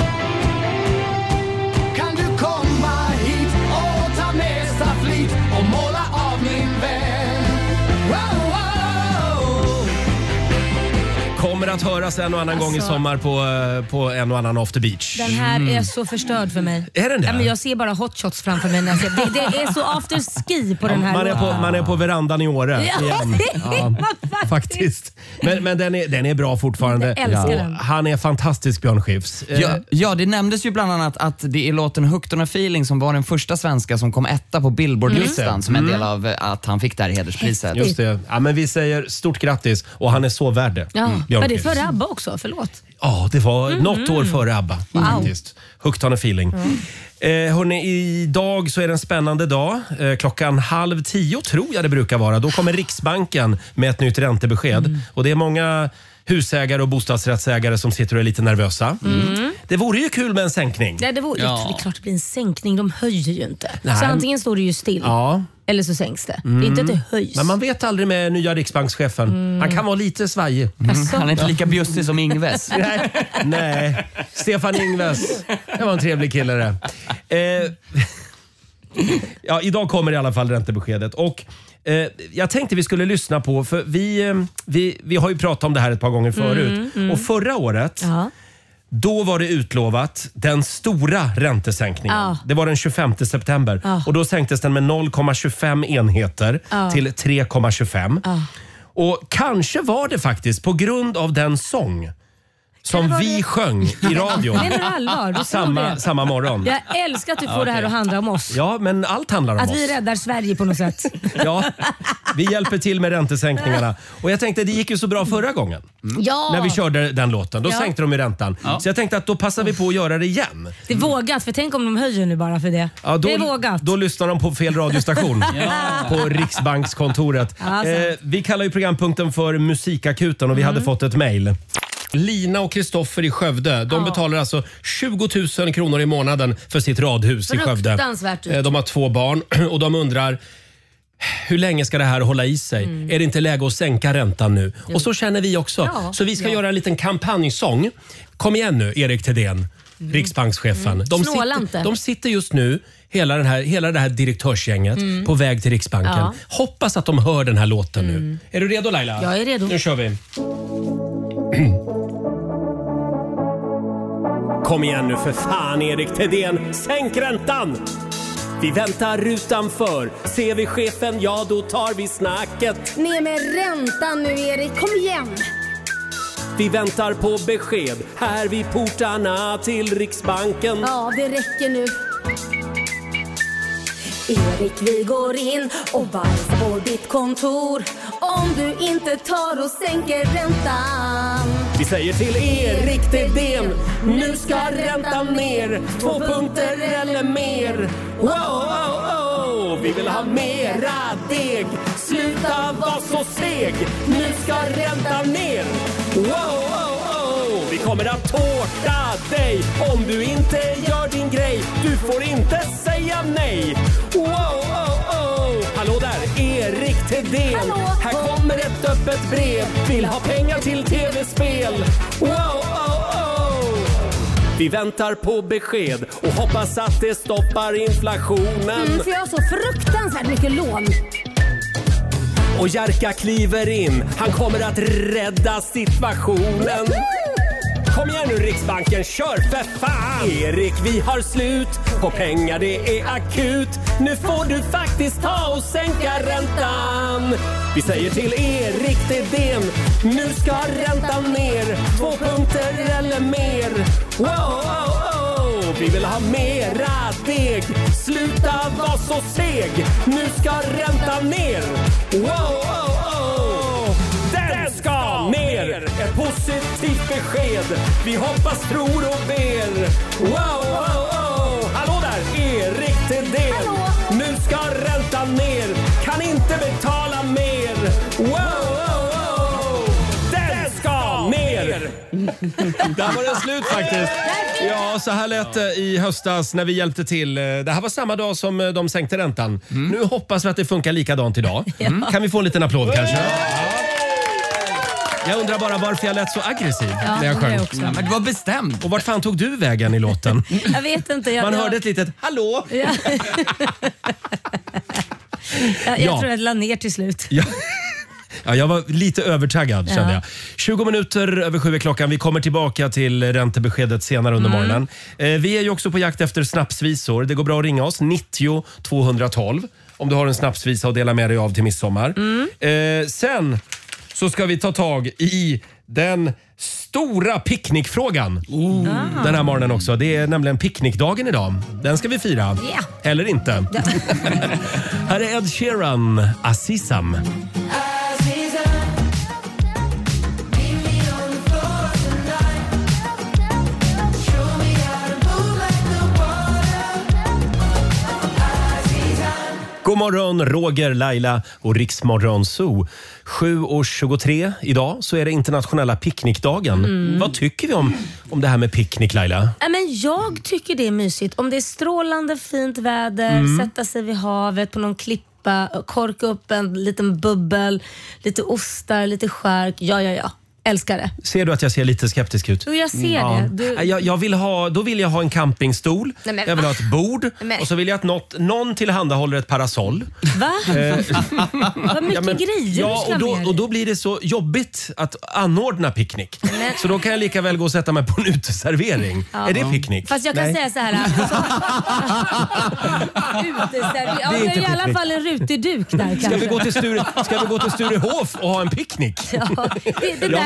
S9: Kan du komma hit och ta med stafflit och måla av min vän? Wow, wow.
S1: Kommer att höras en och annan gång i
S2: Alltså.
S1: sommar på, eh, på en och annan off the beach.
S2: Den här är så förstörd för mig.
S1: Är den det?
S2: Ja, men jag ser bara hot shots framför mig. När jag ser. Det, det är så after ski på den här
S1: Man är, på, man är på verandan i Åre
S2: Ja,
S1: igen.
S2: det är man faktiskt.
S1: Faktiskt. Men, men den, är, den är bra fortfarande.
S2: Jag älskar
S1: Och
S2: den.
S1: Han är fantastisk, Björn Skifs. Eh,
S3: Ja, ja, det nämndes ju bland annat att det är låten Hooked on a feeling som var den första svenska som kom etta på Billboard-listan som en del av eh, att han fick det här hederspriset.
S1: Just det. Ja, men vi säger stort grattis och han är så värd det.
S2: Ja,
S1: Björn
S2: var det
S1: Skifs.
S2: för ABBA också? Förlåt.
S1: Ja, det var något år före ABBA. Faktiskt. Hooked on a feeling. Eh, hörni, idag så är det en spännande dag. Eh, klockan halv tio tror jag det brukar vara. Då kommer Riksbanken med ett nytt räntebesked. Och det är många husägare och bostadsrättsägare som sitter och är lite nervösa. Det vore ju kul med en sänkning.
S2: Ja, det, vore,
S3: Ja.
S2: det är klart det blir en sänkning. De höjer ju inte.
S1: Nej.
S2: Så antingen står det ju still
S1: Ja,
S2: eller så sänks det. Det är inte att det höjs.
S1: men man vet aldrig med nya riksbankschefen. Han kan vara lite svajig.
S2: Alltså,
S3: Han är inte lika bjussig som Ingves.
S1: Nej, nej. Stefan Ingves. Det var en trevlig kille det. Eh, ja, idag kommer i alla fall räntebeskedet. Och eh, jag tänkte vi skulle lyssna på, för vi, eh, vi, vi har ju pratat om det här ett par gånger förut. Och förra året,
S2: ja.
S1: då var det utlovat den stora räntesänkningen.
S2: Ja.
S1: Det var den tjugofemte september.
S2: Ja.
S1: Och då sänktes den med noll komma tjugofem enheter
S2: Ja.
S1: till tre komma tjugofem.
S2: Ja.
S1: Och kanske var det faktiskt på grund av den sång som vi sjöng i radion.
S2: Menar du allvar? Du
S1: samma, samma morgon.
S2: Jag älskar att du får
S1: okay.
S2: det här att handla om oss.
S1: Ja, men allt handlar om
S2: att
S1: oss.
S2: Att vi räddar Sverige på något sätt.
S1: Ja, vi hjälper till med räntesänkningarna. Och jag tänkte, det gick ju så bra förra gången.
S2: Mm. Ja.
S1: När vi körde den låten. Då ja. sänkte de ju räntan. Ja. Så jag tänkte att då passar vi på att göra det igen.
S2: Det är vågat, för tänk om de höjer nu bara för det.
S1: Ja, då,
S2: det är vågat.
S1: Då lyssnar de på fel radiostation. ja. På Riksbankskontoret. Ja, eh, vi kallar ju programpunkten för Musikakuten och vi mm. hade fått ett mejl. Lina och Kristoffer i Skövde, de ja. betalar alltså tjugo tusen kronor i månaden för sitt radhus i Skövde.
S2: Fruktansvärt dyrt.
S1: De har två barn och de undrar, hur länge ska det här hålla i sig? Mm. Är det inte läge att sänka räntan nu? Jo. Och så känner vi också. Ja. Så vi ska ja. göra en liten kampanjsång. Kom igen nu, Erik Thedéen, mm. Riksbankschefen.
S2: Mm.
S1: De, sitter, de sitter just nu, hela, den här, hela det här direktörsgänget, mm. på väg till Riksbanken. Ja. Hoppas att de hör den här låten mm. nu. Är du redo, Laila?
S2: Jag är redo.
S1: Nu kör vi. Kom igen nu för fan, Erik Thedéen. Sänk räntan! Vi väntar utanför. Ser vi chefen, ja då tar vi snacket.
S2: Ner med räntan nu, Erik. Kom igen!
S1: Vi väntar på besked här vid portarna till Riksbanken.
S2: Ja, det räcker nu. Erik, vi går in och varför på ditt kontor om du inte tar och sänker räntan.
S1: Vi säger till Erik Thedéen, nu ska räntan ner två punkter eller mer. Wow, wow, wow. Vi vill ha mera deg. Sluta vara så seg. Nu ska räntan ner. Wow, wow, wow. Vi kommer att tårta dig om du inte gör din grej. Du får inte säga nej. Wow, wow, wow. Hallå där, Erik Thedéen. Hallå. Här kommer ett öppet brev. Vill ha pengar till tv-spel. Wow, wow, wow. Vi väntar på besked och hoppas att det stoppar inflationen.
S2: Mm, för jag har så fruktansvärt mycket lån.
S1: Och Jerka kliver in. Han kommer att rädda situationen. Kom igen nu Riksbanken, kör för fan! Erik, vi har slut på pengar, det är akut. Nu får du faktiskt ta och sänka räntan. Vi säger till Erik Thedéen, nu ska räntan ner två punkter eller mer. Wow, wow, wow. Vi vill ha mera deg. Sluta vara så seg. Nu ska räntan ner. Wow, wow, wow. Den ska ner. Ett positivt besked. Vi hoppas, tror och ber. Wow, wow, wow. Hallå där, Erik Thedéen. Hallå. Nu ska räntan ner. Kan inte betala mer. Wow, wow, wow. Den ska ner. Där var det slut faktiskt. Ja, så här lät det i höstas när vi hjälpte till. Det här var samma dag som de sänkte räntan. Mm. Nu hoppas vi att det funkar likadant idag. Mm. Kan vi få en liten applåd kanske? Ja. Jag undrar bara varför jag lät så aggressiv ja, när jag sjöng. Jag
S3: ja, men det var bestämt.
S1: Och vart fan tog du vägen i låten?
S2: Jag vet inte. Jag,
S1: Man
S2: jag...
S1: hörde ett litet hallå.
S2: Ja. jag jag ja. tror jag la ner till slut.
S1: Ja. Ja, jag var lite övertaggad ja. kände jag. tjugo minuter över sju är klockan. Vi kommer tillbaka till räntebeskedet senare under mm. morgonen. Eh, vi är ju också på jakt efter snapsvisor. Det går bra att ringa oss. nittio tvåhundratolv om du har en snapsvisa att dela med dig av till midsommar. Mm. Eh, sen så ska vi ta tag i den stora picknickfrågan. Oh. Ah. Den här morgonen också. Det är nämligen picknickdagen idag. Den ska vi fira. Yeah. Eller inte. Yeah. Här är Ed Sheeran, Azizam. God morgon, Roger, Laila och Riksmorgon Zoo. sju och tjugotre idag så är det internationella picknickdagen. Mm. Vad tycker vi om, om det här med picknick, Laila?
S2: Ja, men jag tycker det är mysigt. Om det är strålande fint väder, mm. sätta sig vid havet på någon klippa, korka upp en liten bubbel, lite ostar, lite skärk. Ja, ja, ja. Älskar det.
S1: Ser du att jag ser lite skeptisk ut?
S2: Jo, jag ser ja. det. Du...
S1: Jag, jag vill ha, då vill jag ha en campingstol. Nej, men, jag vill ha ett bord. Men... Och så vill jag att något, någon tillhandahåller ett parasoll.
S2: Va? Vad mycket ja, men, grejer
S1: ja, och då, och då blir det så jobbigt att anordna picknick. Men... Så då kan jag lika väl gå och sätta mig på en uteservering. Ja. Är det picknick?
S2: Fast jag kan Nej. säga så här. Alltså... uteservering. Ja, det är i alla fall en rutig duk där kanske.
S1: Ska vi gå till Sture, ska vi gå till Sturehof och ha en picknick?
S2: Ja, det, det där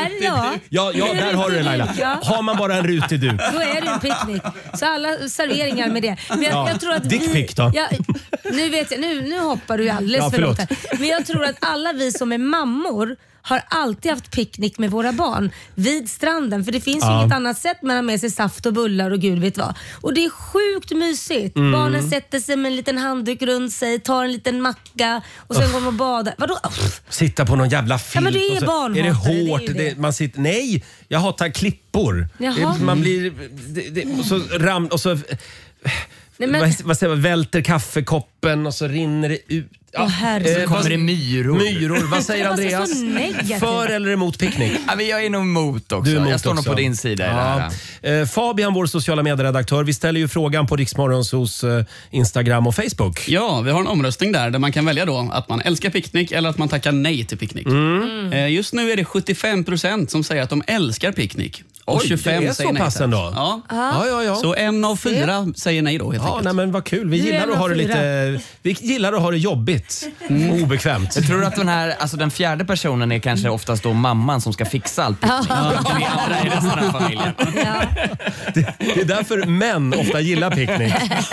S2: Där, ja.
S1: Ja, ja, där har du det Laila.
S2: Ja.
S1: Har man bara en rutig duk.
S2: Då är det en picknick. Så alla serveringar med det. Men jag,
S1: Ja.
S2: jag tror att
S1: Dickpick då?
S2: Ja, nu, vet jag, nu, nu hoppar du ju alldeles
S1: Ja,
S2: för långt
S1: förlåt.
S2: här. Men jag tror att alla vi som är mammor har alltid haft picknick med våra barn vid stranden. För det finns
S1: Ja.
S2: ju inget annat sätt man har med sig saft och bullar och gud vet vad. Och det är sjukt mysigt.
S1: Mm.
S2: Barnen sätter sig med en liten handduk runt sig, tar en liten macka och sen går de och badar. Vadå? Uff.
S1: Sitta på någon jävla filt.
S2: Ja, men du är
S1: och så
S2: barnhatare,
S1: är det
S2: det är ju
S1: hårt.
S2: det.
S1: Det, man sitter, nej, jag hatar klippor.
S2: Jaha.
S1: Det, man blir... Det, det, och så ram... Och så,
S2: Nej, men-
S1: vad, vad säger man? Välter kaffekoppen och så rinner det ut.
S2: Åh, herregud.
S1: eh,
S3: Kommer
S1: vad-
S3: det myror.
S1: Myror. Vad säger
S2: Varför så
S1: Andreas?
S2: negativ?
S1: För eller emot picknick?
S3: Ja, men jag är nog emot också.
S1: Du är emot
S3: jag står nog
S1: också.
S3: på din sida i det här.
S1: Ja. Eh, Fabian, vår sociala medieredaktör, vi ställer ju frågan på Riksmorgons hos eh, Instagram och Facebook.
S7: Ja, vi har en omröstning där där man kan välja då att man älskar picknick eller att man tackar nej till picknick.
S1: Mm.
S7: Eh, Just nu är det sjuttiofem procent som säger att de älskar picknick. Och
S1: Oj,
S7: tjugofem
S1: det är
S7: säger
S1: så
S7: nej
S1: pass
S7: tack.
S1: ändå?
S7: Ja.
S1: Ja, ja, ja.
S7: Så en av fyra säger nej då helt
S1: Ja,
S7: enkelt.
S1: nej, men vad kul. Vi
S2: Du är
S1: gillar
S2: en
S1: att
S2: av
S1: ha det
S2: fyra.
S1: lite... Vi gillar att ha det jobbigt och obekvämt.
S3: Jag tror att den här, alltså den fjärde personen är kanske oftast då mamman som ska fixa allt.
S2: Ja.
S3: Tre andra i resten av familjen.
S2: Ja.
S1: Det, det är därför män ofta gillar picknick.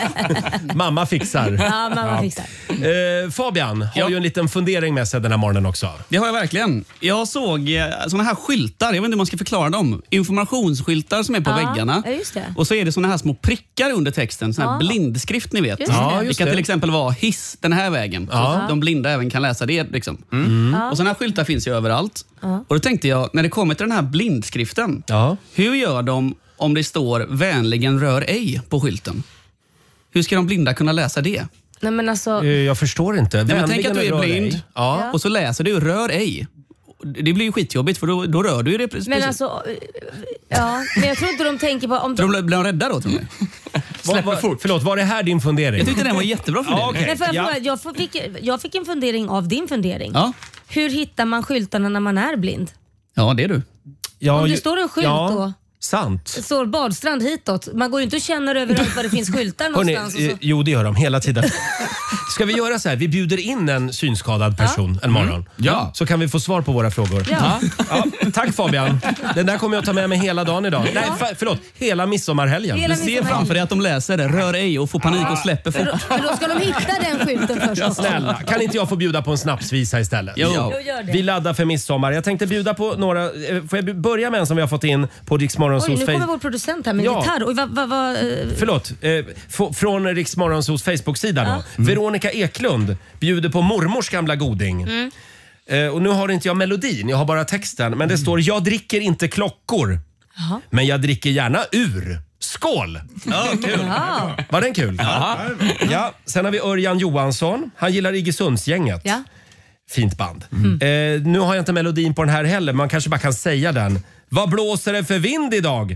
S1: Mamma fixar.
S2: Ja, mamma fixar.
S1: Eh, Fabian har
S7: Ja.
S1: ju en liten fundering med sig den här morgonen också.
S7: Det har jag verkligen. Jag såg eh, såna här skyltar, jag vet inte hur man ska förklara dem. Informationsskyltar som är på
S2: Ja,
S7: väggarna.
S2: ja, just det.
S7: Och så är det såna här små prickar under texten, sån här
S2: Ja.
S7: blindskrift ni vet.
S2: Just det.
S1: Ja,
S7: det
S1: just
S7: kan
S1: det.
S7: till exempel vara hiss den här vägen.
S1: Ja.
S7: Så de blinda även kan läsa det. Liksom.
S2: Ja.
S7: Och såna här skyltar finns ju överallt. Och då tänkte jag, när det kommer till den här blindskriften,
S1: Ja.
S7: hur gör de om det står vänligen rör ej på skylten? Hur ska de blinda kunna läsa det?
S2: Nej, men alltså,
S1: Eh, Jag förstår inte.
S7: Nej, men tänk
S1: Vänligen
S7: att du är
S1: rör
S7: blind
S1: dig. Ja.
S7: och så läser du rör ej. Det blir ju skitjobbigt för då, då rör du ju det precis.
S2: men alltså, ja, men jag tror inte de tänker på om
S7: För
S2: de...
S7: de blir de rädda då tror ni?
S1: Var, var, förlåt, var det här din fundering?
S7: Jag tyckte den var jättebra för
S1: Ja,
S7: dig.
S1: okej.
S2: Nej, för jag,
S1: Ja.
S2: fråga, jag, får- fick, jag fick en fundering av din fundering.
S7: Ja.
S2: Hur hittar man skyltarna när man är blind?
S7: Ja, det är du.
S1: Ja,
S2: Om det
S1: ju-
S2: står en skylt
S1: ja,
S2: då?
S1: Sant.
S2: Det står badstrand hitåt. Man går ju inte och känner överallt var det finns skyltar
S1: Hörrni,
S2: någonstans.
S1: eh,
S2: Och så.
S1: jo, det gör de hela tiden. Ska vi göra så här? Vi bjuder in en synskadad person en morgon.
S3: Ja.
S1: Så kan vi få svar på våra frågor.
S2: Ja.
S1: Ja, tack Fabian. Den där kommer jag ta med mig hela dagen idag. Nej, fa- förlåt. Hela midsommarhelgen.
S2: Hela
S7: Du ser
S2: midsommar-
S7: framför dig att de läser det, rör ej och får panik och släpper
S2: För
S7: fort.
S2: då, för då ska de hitta den skylten först också.
S1: Snälla, kan inte jag få bjuda på en snapsvisa istället?
S7: Jo.
S2: Jo, gör det.
S1: Vi laddar för midsommar. Jag tänkte bjuda på några... eh, Får jag börja med en som vi har fått in på Riksmorgons
S2: Oj, nu kommer
S1: Facebook?
S2: vår producent här med
S1: Ja.
S2: gitarr. Oj, vad, vad, vad, eh,
S1: Förlåt. Eh, f- från Riksmorgonsos Facebook-sida då. Veronica Eklund bjuder på mormors gamla goding.
S2: Mm.
S1: Eh, och nu har inte jag melodin, jag har bara texten. Men det står “Jag dricker inte klockor,
S2: Jaha.
S1: men jag dricker gärna ur”. Skål!
S7: Ja, kul.
S2: Ja.
S1: Var den kul? Ja. Sen har vi Örjan Johansson. Han gillar Iggesundsgänget.
S2: Ja.
S1: Fint band. Eh, nu har jag inte melodin på den här heller, man kanske bara kan säga den. Vad blåser det för vind idag?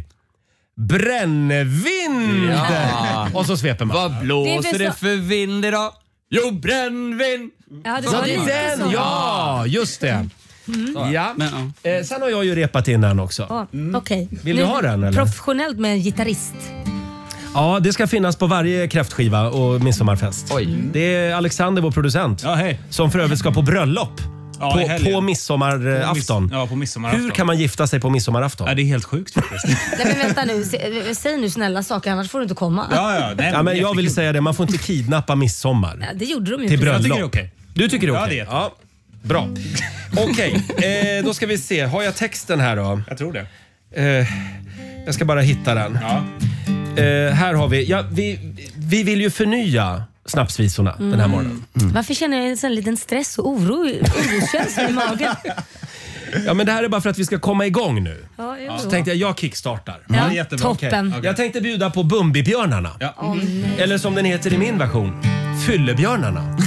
S1: Brännvind!
S3: Ja.
S1: Och så sveper man.
S3: Vad
S2: Det är
S3: blåser
S2: för
S3: det
S2: så-
S3: för vind idag? Jo, brännvin!
S2: Ja, det
S1: Ja,
S2: var
S1: det
S2: lite
S1: är den!
S2: så.
S1: Ja, just det. Ja.
S7: Men, ja.
S1: Eh, sen har jag ju repat in den också.
S2: Ja, okej.
S1: Vill du
S2: Nu-
S1: ha den, eller?
S2: Professionellt med en gitarrist.
S1: Ja, det ska finnas på varje kräftskiva och midsommarfest.
S3: Oj.
S1: Det är Alexander, vår producent,
S12: Ja, hej.
S1: som för övrigt ska på bröllop.
S12: Ja, i
S1: på,
S12: helgen.
S1: på midsommarafton.
S12: Ja, på midsommarafton.
S1: Hur kan man gifta sig på midsommarafton?
S12: Ja, det är helt sjukt faktiskt.
S2: Nej, men vänta nu. Se- Säg nu snälla saker annars får du inte komma.
S12: Ja, ja, nej,
S1: Ja, men jag vill
S12: jättekul.
S1: säga det, man får inte kidnappa midsommar
S2: Ja, det gjorde de ju.
S1: till
S2: precis.
S1: bröllop.
S12: Jag tycker det är okej.
S1: Du tycker det är
S12: Ja,
S1: okej?
S12: det är
S1: Ja, bra. Okej, eh, då ska vi se. Har jag texten här då?
S12: Jag tror det.
S1: Eh, jag ska bara hitta den.
S12: Ja.
S1: Eh, här har vi. Ja, vi. Vi vill ju förnya snapsvisorna den här morgonen.
S2: Varför känner jag en sån liten stress och oro, oroskänsla i magen?
S1: Ja, men det här är bara för att vi ska komma igång nu.
S2: Ja, jo.
S1: Så tänkte jag, jag kickstartar.
S2: Ja,
S12: Ja, jättebra.
S2: toppen.
S12: Okej.
S1: Jag tänkte bjuda på Bumbibjörnarna.
S12: Ja.
S1: Eller som den heter i min version, Fyllebjörnarna.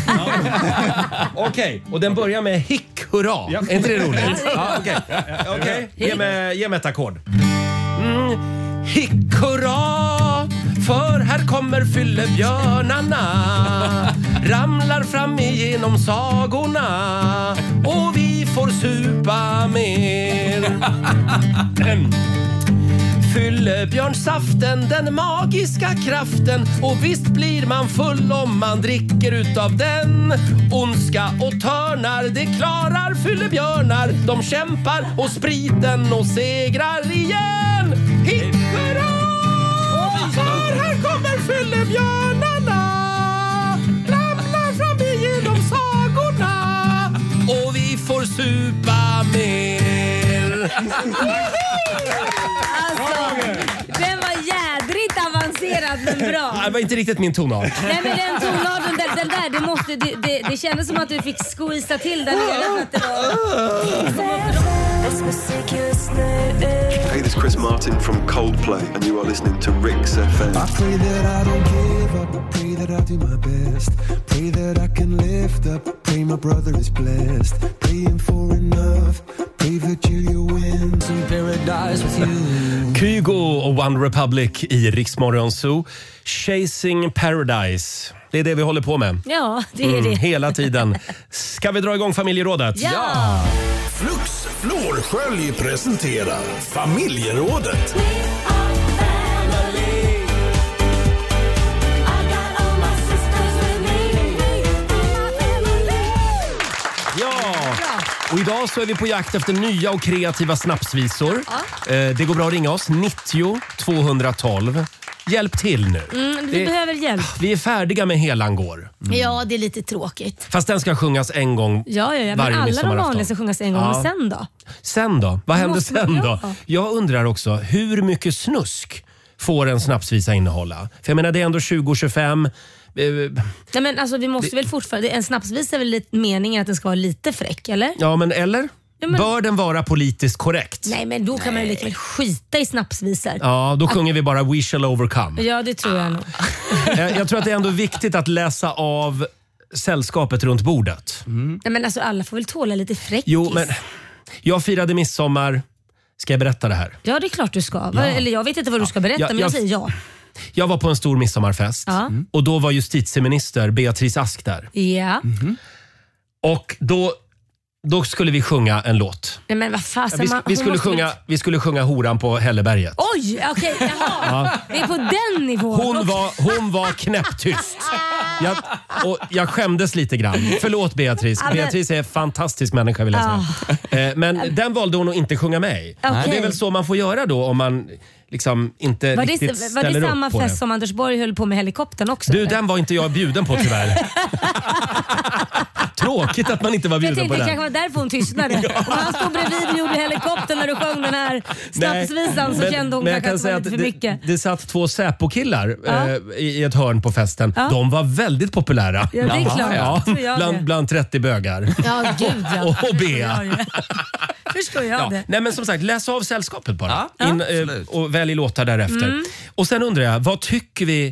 S1: Okej, och den börjar med hick hurra.
S12: Ja.
S1: Är inte det roligt? Ja, okej. Okej, ge mig, ge mig ett ackord. Mm. Hick hurra, för här kommer fyllebjörnarna. Ramlar fram igenom sagorna och vi får supa mer. Fyllebjörnsaften, den magiska kraften. Och visst blir man full om man dricker utav den. Ondska och törnar, det klarar fyllebjörnar. De kämpar och spriten och segrar igen. Hipp hurra! För här kommer fyllebjörnarna. Ramlar fram igenom sagorna. Och vi får supa mer.
S2: Alltså, den var jädrigt avancerad men bra.
S1: Det var inte riktigt min tonart.
S2: Nej men den tonarten där, den där, det måste, det, det, det kändes som att du fick squeeza till den nere för att det var...
S12: Hey, this is Chris Martin from Coldplay and you are listening to Rix F M. I pray that I don't give up, I pray that I do my best. Pray that I can lift up, pray my brother is blessed. Praying for enough, pray that you wins in paradise with you.
S1: Kygo och One Republic i Rix Morgon Zoo. Chasing Paradise. Det är det vi håller på med.
S2: Ja, det är det.
S1: Mm, hela tiden. Ska vi dra igång familjerådet?
S2: Ja!
S5: Flux Florskölj presenterar familjerådet.
S1: Ja! Och idag så är vi på jakt efter nya och kreativa snapsvisor.
S2: Ja.
S1: Eh, Det går bra att ringa oss. nittio tvåhundratolv. Hjälp till nu.
S2: Mm, vi
S1: Det-
S2: behöver hjälp.
S1: Vi är färdiga med Helan går.
S2: Ja, det är lite tråkigt.
S1: Fast den ska sjungas en gång
S2: Ja, ja, ja. Men
S1: varje
S2: alla de
S1: midsommarafton.
S2: vanliga ska sjungas en gång.
S1: Ja.
S2: Men sen då?
S1: Sen då? Vad händer
S2: måste man
S1: sen då?
S2: göra.
S1: Jag undrar också, hur mycket snusk får en snapsvisa innehålla? För jag menar, det är ändå tjugo tjugofem. Eh,
S2: Nej, men alltså, vi måste
S1: Det-
S2: väl fortfarande... En snapsvis är väl lite meningen att den ska vara lite fräck, eller?
S1: Ja, men eller?
S2: Ja, men-
S1: Bör den vara politiskt korrekt?
S2: Nej, men då kan man ju lika väl skita i snapsvisor.
S1: Ja, då sjunger vi bara We shall overcome.
S2: Ja, det tror jag nog.
S1: Jag, jag tror att det är ändå viktigt att läsa av sällskapet runt bordet.
S2: Nej, men alltså, alla får väl tåla lite fräckis.
S1: Jo, men jag firade midsommar. Ska jag berätta det här?
S2: Ja, det är klart du ska. Va- Eller jag vet inte vad du ska berätta,
S1: Ja,
S2: men jag
S1: jag-
S2: säger ja.
S1: Jag var på en stor midsommarfest
S2: Ja.
S1: och då var justitieminister Beatrice Ask där.
S2: Ja.
S1: Och då, då skulle vi sjunga en låt.
S2: Nej, men vad fasen,
S1: Vi,
S2: man-
S1: vi,
S2: hon
S1: skulle
S2: måste väl-
S1: sjunga, vi skulle sjunga Horan på Hälleberget.
S2: Oj, okej, jaha.
S1: Ja.
S2: Det är på den nivån.
S1: Hon
S2: Okej.
S1: var, hon var knäpptyst. Jag, och jag skämdes lite grann. Förlåt Beatrice.
S2: Ja, men-
S1: Beatrice är en fantastisk människa vill jag säga. Eh, Men den valde hon att inte sjunga med i.
S2: Okej.
S1: Och det är väl så man får göra då om man liksom inte
S2: Var
S1: riktigt
S2: det, var
S1: ställer
S2: det samma
S1: upp på
S2: fest
S1: det.
S2: som Anders Borg höll på med helikoptern också?
S1: Du,
S2: eller?
S1: den var inte jag bjuden på tyvärr. Tråkigt att man inte var
S2: Jag
S1: bjuden
S2: tänkte
S1: på
S2: det
S1: den.
S2: kanske var därför hon tystnade. Om han stod bredvid och gjorde helikoptern när du sjöng den här snapsvisan så
S1: men-
S2: kände hon
S1: men jag
S2: kanske
S1: kan
S2: att det
S1: säga
S2: var
S1: att
S2: lite för
S1: det,
S2: mycket.
S1: det satt två Säpo-killar
S2: Ja.
S1: eh, i i ett hörn på festen.
S2: Ja.
S1: De var väldigt populära.
S2: Ja, det är klart.
S1: Ja,
S2: Tror jag
S1: bland,
S2: det.
S1: bland trettio bögar.
S2: Ja, gud ja.
S1: Och
S2: Förstår
S1: Bea.
S2: jag ju. Förstår jag
S1: Ja.
S2: det.
S1: Nej, men som sagt, läs av sällskapet bara.
S3: Ja,
S1: In,
S3: absolut.
S1: eh, och välj låtar därefter.
S2: Mm.
S1: Och sen undrar jag, vad tycker vi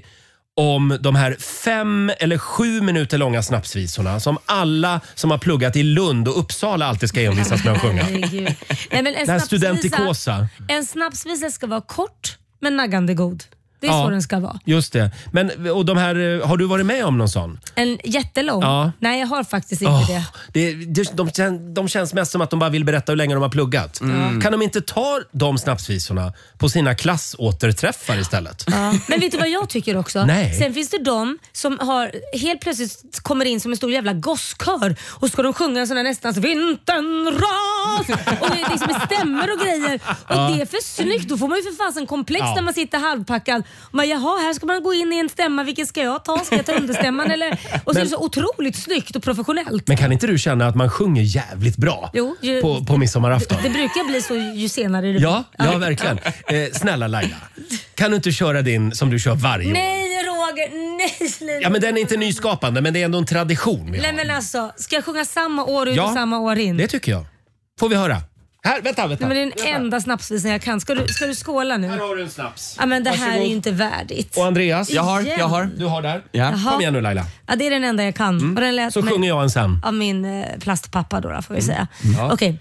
S1: om de här fem eller sju minuter långa snapsvisorna som alla som har pluggat i Lund och Uppsala alltid ska envisas med att sjunga?
S2: Herregud. Nej, men en
S1: Den här
S2: snapsvisa-
S1: studentikosa.
S2: En snapsvisa ska vara kort men naggande god. Det är
S1: Ja.
S2: så den ska vara.
S1: Just det. Men, och de här, har du varit med om någon sån?
S2: En jättelång?
S1: Ja.
S2: Nej, jag har faktiskt inte
S1: Åh,
S2: det.
S1: det, det de, kän- de känns mest som att de bara vill berätta hur länge de har pluggat.
S2: Mm.
S1: Kan de inte ta de snapsvisorna på sina klassåterträffar istället?
S2: Ja. Men vet du vad jag tycker också?
S1: Nej.
S2: Sen finns det de som har helt plötsligt kommer in som en stor jävla gosskör och ska de sjunga en sån här nästan så vintern ras och det är liksom med stämmor och grejer. Och
S1: Ja.
S2: det är för snyggt. Då får man ju för fasen komplex
S1: Ja.
S2: när man sitter halvpackad. Och man, jaha, här ska man gå in i en stämma. Vilken ska jag ta? Ska jag ta understämman? Eller? Och så
S1: Men-
S2: är det så otroligt snyggt och professionellt.
S1: Men kan inte du känna att man sjunger jävligt bra
S2: Jo, ju,
S1: på, på midsommarafton?
S2: det brukar bli så ju senare det
S1: Ja, ja verkligen. Eh, snälla Laila, kan du inte köra din som du kör varje år?
S2: Nej Roger, nej snälla.
S1: Ja, men den är inte nyskapande, men det är ändå en tradition vi
S2: Nej
S1: har.
S2: men alltså, ska jag sjunga samma år ut
S1: Ja,
S2: och samma år in?
S1: Det tycker jag. Får vi höra? Här, vänta, vänta.
S2: Nej, men det är den enda snapsvisan jag kan. Ska du, ska du skåla nu?
S1: Här har du en snaps.
S2: Ja, men det här
S1: Varsågod.
S2: är ju inte värdigt.
S1: Och Andreas?
S2: Jag har, jag har.
S1: Du har där?
S3: Ja.
S2: Jaha.
S1: Kom igen nu Laila.
S2: Ja, det är den enda jag kan. Och den lät
S1: Så
S2: mig-
S1: sjunger jag en sen.
S2: Av min eh, plastpappa då, då får vi säga.
S1: Ja.
S2: Okej.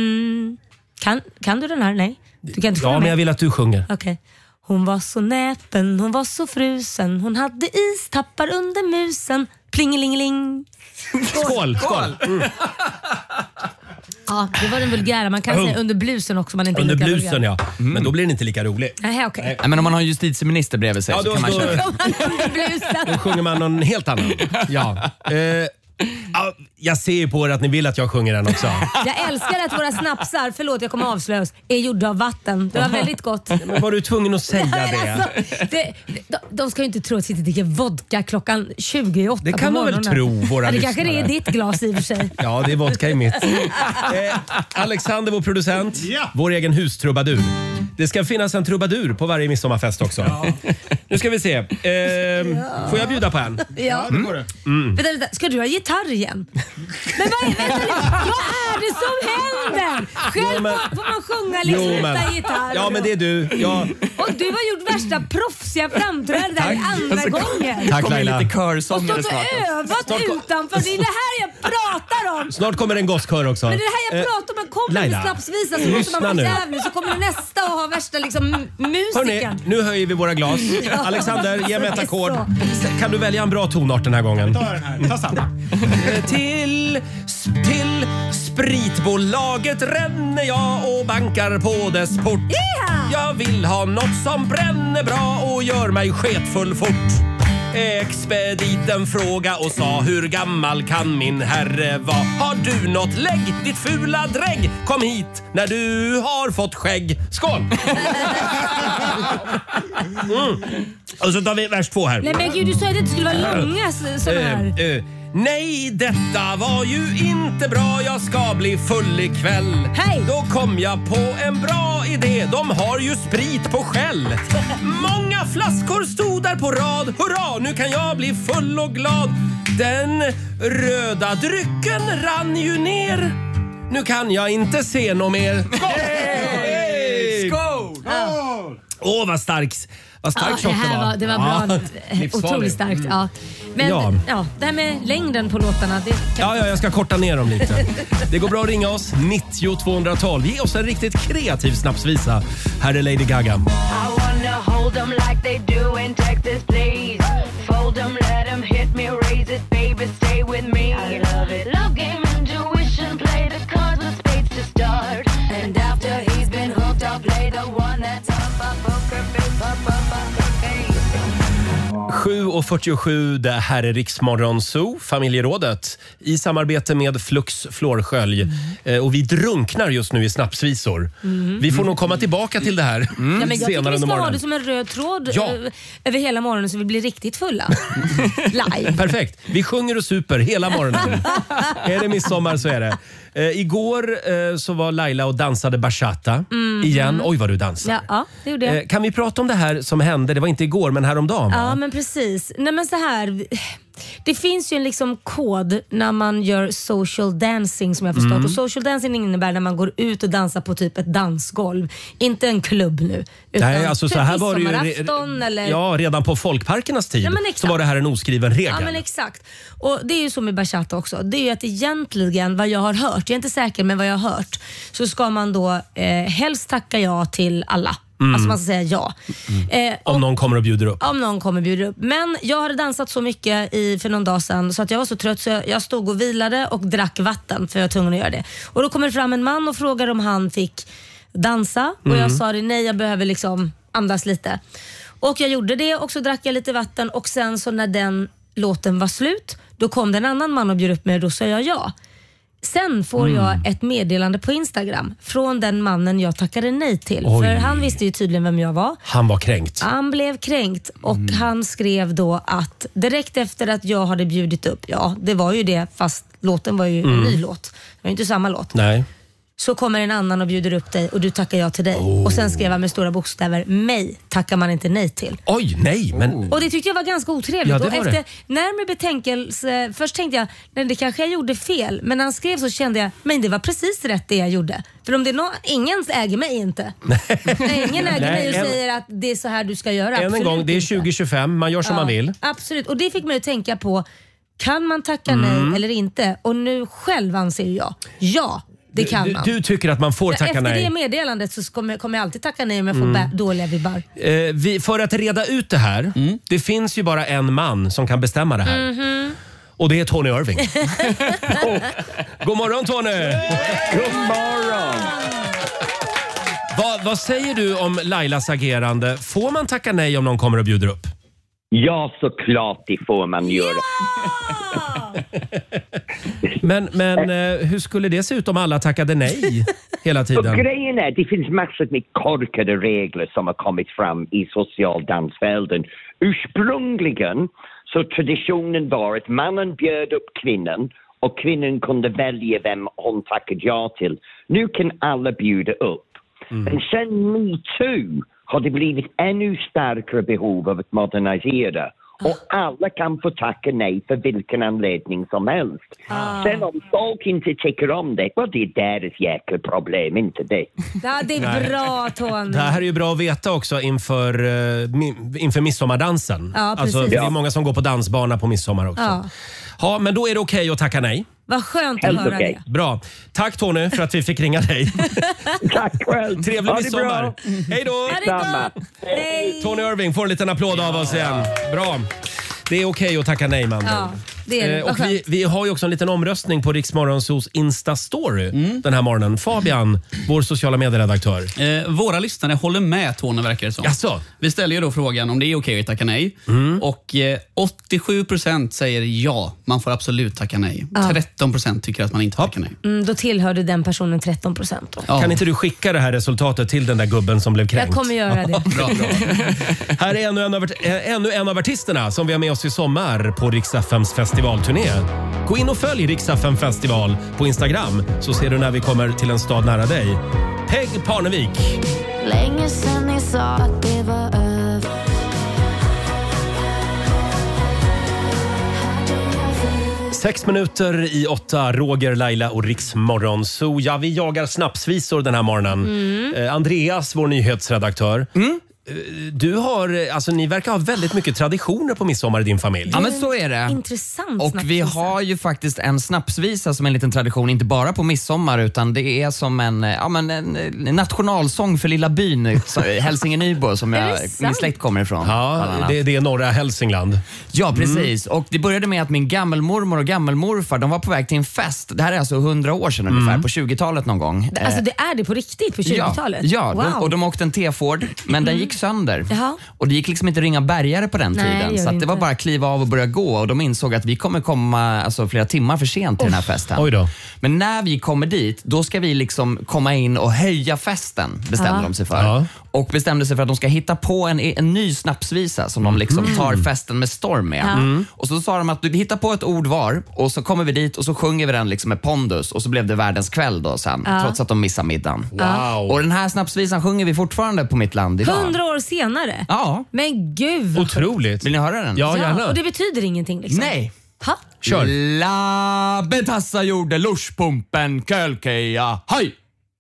S2: Mm. Kan, kan du den här? Nej. Du kan inte sjunga
S1: Ja, men
S2: med.
S1: jag vill att du sjunger.
S2: Okej. Hon var så näpen, hon var så frusen. Hon hade istappar under musen. Plingelingeling.
S1: Skål! Skål! Mm.
S2: Ja, det var den vulgära. Man kan
S1: Oh.
S2: säga under blusen också. Man inte är
S1: Under
S2: lika
S1: blusen,
S2: vulgär.
S1: ja. Men då blir den inte lika rolig.
S2: Nej, okej.
S3: Nej, men om man har en justitieminister bredvid sig
S1: Ja,
S3: så
S1: då-
S3: kan man
S1: då-
S3: köra.
S2: Under blusen.
S1: Då sjunger man någon helt annan. Ja. Eh, ja, jag ser ju på er att ni vill att jag sjunger den också.
S2: Jag älskar att våra snapsar, förlåt jag kommer avslöja oss, är gjorda av vatten. Det var väldigt gott.
S1: Men var du tvungen att säga det?
S2: Alltså, det de, de ska ju inte tro att jag dricker vodka klockan tjugo åtta
S1: Det kan
S2: på
S1: de väl
S2: morgonen.
S1: tro, våra
S2: ja, det kanske det är
S1: lyssnare.
S2: ditt glas i och för sig.
S1: Ja, det är vodka i mitt. Eh, Alexander, vår producent,
S13: Ja.
S1: vår egen hustrubadur. Det ska finnas en trubadur på varje midsommarfest också. Nu ska vi se. Eh, får jag bjuda på en?
S2: Ja.
S13: Det får du.
S2: Vänta, vänta, ska du ha gitarr igen? Men vad, vänta, vad är det som händer? Själv
S1: Jo, men-
S2: får man sjunga liksom
S1: Jo, men-
S2: utan gitarr.
S1: Ja, men det är du. Ja.
S2: Och du har gjort värsta proffsiga framträdanden där i andra gången.
S1: Tack
S3: kommer
S1: Laila.
S3: lite
S2: Och
S3: körsångare
S2: stått
S3: snart.
S2: och övat
S1: Snart kom-
S2: utanför. Det är det här jag pratar om.
S1: Snart kommer en gosskör också.
S2: Men det är det här jag
S1: Eh,
S2: pratar om. Man kommer
S1: Laila,
S2: med snapsvisa så låter
S1: lyssna
S2: man
S1: nu.
S2: för jävligt. Så kommer det nästa och har värsta liksom m-
S1: Hörrni,
S2: musiken.
S1: nu höjer vi våra glas. Alexander, ge mig ett ackord. Kan du välja en bra tonart den här gången?
S13: Ta den här. Ta samma.
S1: Eh, Till, till spritbolaget ränner jag och bankar på dess port. Jag vill ha något som bränner bra och gör mig sketfull fort. Expediten fråga och sa hur gammal kan min herre vara? Har du något lägg, ditt fula drägg? Kom hit när du har fått skägg. Skål! Mm. Och så tar vi vers två här.
S2: Nej men gud, du sa att det inte skulle vara långa sådana här.
S1: Eh, eh, nej, detta var ju inte bra. Jag ska bli full ikväll.
S2: Hej!
S1: Då kom jag på en bra idé. De har ju sprit på skäll. Många flaskor stod där på rad. Hurra, nu kan jag bli full och glad. Den röda drycken rann ju ner. Nu kan jag inte se något mer. Skål! Hey!
S3: Skål!
S1: Åh, vad starkt. Vad stark
S2: Ja, det
S1: shot
S2: här var, det var bra.
S1: Ja, livsfarlig.
S2: Otroligt starkt. Ja. Men
S1: Ja.
S2: ja. det här med längden på låtarna. Det kan...
S1: Ja, ja, jag ska korta ner dem lite. Det går bra att ringa oss, nittio tvåhundratolv. Ge oss en riktigt kreativ snapsvisa. Här är Lady Gaga.
S14: I wanna hold them like they do in Texas, please. Fold them, let them hit me, raise it, baby, stay with me. I love it. Love game, intuition, play the cards with spades to start. And after he's been hooked, I'll play the one that's up, up, poker face, up, up, up, face.
S1: sju och fyrtiosju, det här är Riksmorgon Zoo, familjerådet, i samarbete med Flux Flårskölj.
S2: Mm.
S1: Eh, och vi drunknar just nu i snapsvisor.
S2: Mm.
S1: Vi får nog komma tillbaka till det här
S2: Ja, men jag tycker
S1: senare
S2: vi
S1: under
S2: ska ha
S1: morgonen.
S2: det som en röd tråd
S1: Ja.
S2: ö- över hela morgonen så vi blir riktigt fulla. Live.
S1: Perfekt. Vi sjunger och super hela morgonen. Är det midsommar så är det. Eh, igår eh, så var Laila och dansade bachata
S2: Mhm.
S1: igen. Oj vad du dansar.
S2: Ja, ja, det gjorde jag.
S1: Eh, kan vi prata om det här som hände, det var inte igår men häromdagen va?
S2: Ja men precis. Nej men så här. Det finns ju en liksom kod när man gör social dancing som jag förstått.
S1: Mm.
S2: Och social dancing innebär när man går ut och dansar på typ ett dansgolv. Inte en klubb nu. Utan
S1: Nej, alltså så
S2: typ
S1: här var det ju re-
S2: midsommarafton eller...
S1: ja, redan på folkparkernas tid
S2: Ja, men exakt.
S1: så var det här en oskriven regel.
S2: Ja men exakt. Och det är ju så med bachata också. Det är ju att egentligen vad jag har hört, jag är inte säker men vad jag har hört, så ska man då eh, helst tacka ja till alla.
S1: Mm.
S2: Alltså man ska säga ja. Eh,
S1: Om någon kommer och bjuder upp.
S2: Om någon kommer bjuder upp. Men jag hade dansat så mycket i, för någon dag sedan så att jag var så trött så jag, jag stod och vilade och drack vatten för jag var tvungen att göra det. Och då kommer det fram en man och frågar om han fick dansa och
S15: Mm.
S2: jag sa det, nej jag behöver liksom andas lite. Och jag gjorde det och så drack jag lite vatten och sen så när den låten var slut då kom det en annan man och bjöd upp mig och då sa jag ja. Sen får
S1: Mm.
S2: jag ett meddelande på Instagram från den mannen jag tackade nej till.
S1: Oj.
S2: För han visste ju tydligen vem jag var.
S1: Han var kränkt.
S2: Han blev kränkt och
S1: Mm.
S2: han skrev då att direkt efter att jag hade bjudit upp, ja det var ju det fast låten var ju en
S1: Mm.
S2: ny låt. Det var ju inte samma låt.
S1: Nej.
S2: Så kommer en annan och bjuder upp dig och du tackar ja till dig. Och sen skrev han med stora bokstäver, mig tackar man inte nej till.
S1: Oj, nej men...
S2: Och det tyckte jag var ganska otrevligt.
S1: Ja, det
S2: och
S1: var
S2: efter
S1: det.
S2: närmare betänkelse, först tänkte jag, nej det kanske jag gjorde fel. Men när han skrev så kände jag, men det var precis rätt det jag gjorde. För om det är någon, ingen äger mig inte. Nej, ingen äger
S1: Nej,
S2: mig och
S1: en-
S2: säger att det är så här du ska göra.
S1: Än en
S2: Absolut
S1: gång, det är
S2: inte.
S1: tjugo tjugofem, man gör som
S2: Ja,
S1: man vill.
S2: Absolut, och det fick mig att tänka på, kan man tacka
S1: Mm.
S2: nej eller inte? Och nu själv anser jag, ja. Det kan
S1: du,
S2: man.
S1: du tycker att man får
S2: Ja,
S1: tacka
S2: efter
S1: nej?
S2: det meddelandet så kommer, kommer jag alltid tacka nej om jag får
S1: Mm.
S2: bä- dåliga vibbar.
S1: Eh, vi, för att reda ut det här, det finns ju bara en man som kan bestämma det här.
S2: Mhm.
S1: Och det är Tony Irving. God morgon Tony!
S11: God morgon!
S1: Va, vad säger du om Lailas agerande? Får man tacka nej om någon kommer och bjuder upp?
S11: Ja, såklart det får man göra.
S1: men men eh, hur skulle det se ut om alla tackade nej hela tiden?
S11: Och grejen är, det finns massor med korkade regler som har kommit fram i socialdansvärlden. Ursprungligen så traditionen var att mannen bjöd upp kvinnan och kvinnan kunde välja vem hon tackade ja till. Nu kan alla bjuda upp. Mm. Men sen MeToo har det blivit ännu starkare behov av att modernisera. Och alla kan få tacka nej för vilken anledning som helst. Ah. Sen om folk inte tycker om det, well, det är deras jäkla problem, inte det.
S2: Ja, det är nej. Bra, Tony.
S1: Det här är ju bra att veta också inför, uh, inför midsommardansen.
S2: Ja,
S1: alltså, det är många som går på dansbana på midsommar också. Ja, ja men då är det okej okay att tacka nej.
S2: Vad skönt att höra okay.
S1: det. Bra. Tack Tony för att vi fick ringa dig.
S11: Tack själv.
S1: Trevlig midsommar. Hej då.
S2: Hej.
S1: Tony Irving får en liten applåd av oss igen. Bra. Det är okej okay att tacka nej, man.
S2: Ja, det är det.
S1: Eh, och vi, vi har ju också en liten omröstning på Rix Morgonzos Insta-story mm. den här morgonen. Fabian, vår sociala medieredaktör.
S7: Eh, våra lyssnare håller med Tony, verkar det som.
S1: Jaså?
S7: Vi ställer ju då frågan om det är okej okay att tacka nej. Mm. Och eh, åttiosju procent säger ja, man får absolut tacka nej. Ja. tretton procent tycker att man inte tackar nej.
S2: Mm, då tillhör du den personen tretton procent.
S1: Ja. Kan inte du skicka det här resultatet till den där gubben som blev kränkt?
S2: Jag kommer göra det.
S1: bra, bra. Här är ännu en, av, ännu en av artisterna som vi har med oss i sommar på Rix F M:s festivalturné. Gå in och följ Rix F M Festival på Instagram så ser du när vi kommer till en stad nära dig. Peg Parnevik.
S10: Länge sedan ni sa att det var över.
S1: Sex minuter i åtta, Roger, Laila och Rix Morgonzoo. Ja, vi jagar snapsvisor den här morgonen. Mm. Eh, Andreas, vår nyhetsredaktör. Mm. Du har, alltså ni verkar ha väldigt mycket traditioner på midsommar i din familj.
S3: Ja, men så är det.
S2: Intressant.
S3: Och vi har ju faktiskt en snapsvisa som en liten tradition, inte bara på midsommar utan det är som en, ja, men en, en nationalsång för lilla byn Hälsinge-Nybo som jag, min släkt kommer ifrån.
S1: Ja, det, det är norra Hälsingland.
S3: Ja, precis. Mm. Och det började med att min gammelmormor och gammelmorfar, de var på väg till en fest. Det här är alltså hundra år sedan ungefär, mm. på tjugotalet någon gång.
S2: Alltså det är det på riktigt på tjugotalet?
S3: Ja, ja
S2: wow.
S3: de, och de åkte en T-Ford, men den gick sönder. Jaha. Och det gick liksom inte ringa bärgare på den Nej, tiden. Så att det var bara att kliva av och börja gå. Och de insåg att vi kommer komma alltså, flera timmar för sent till oh. den här festen.
S1: Oj då.
S3: Men när vi kommer dit, då ska vi liksom komma in och höja festen, bestämde ja. de sig för. Ja. Och bestämde sig för att de ska hitta på en, en ny snapsvisa som de liksom tar festen med storm med. Ja. Mm. Och så sa de att vi hittar på ett ord var och så kommer vi dit och så sjunger vi den liksom med pondus. Och så blev det världens kväll då sen, ja. trots att de missade middagen.
S1: Wow.
S3: Och den här snapsvisan sjunger vi fortfarande på mitt land idag.
S2: Hundra år senare?
S3: Ja.
S2: Men gud.
S1: Otroligt.
S3: Vill ni höra den?
S1: Ja, gärna.
S2: Ja, och det betyder ingenting liksom?
S3: Nej.
S2: Ha?
S1: Kör.
S3: La betassa gjorde lushpumpen kölkeja. Hej!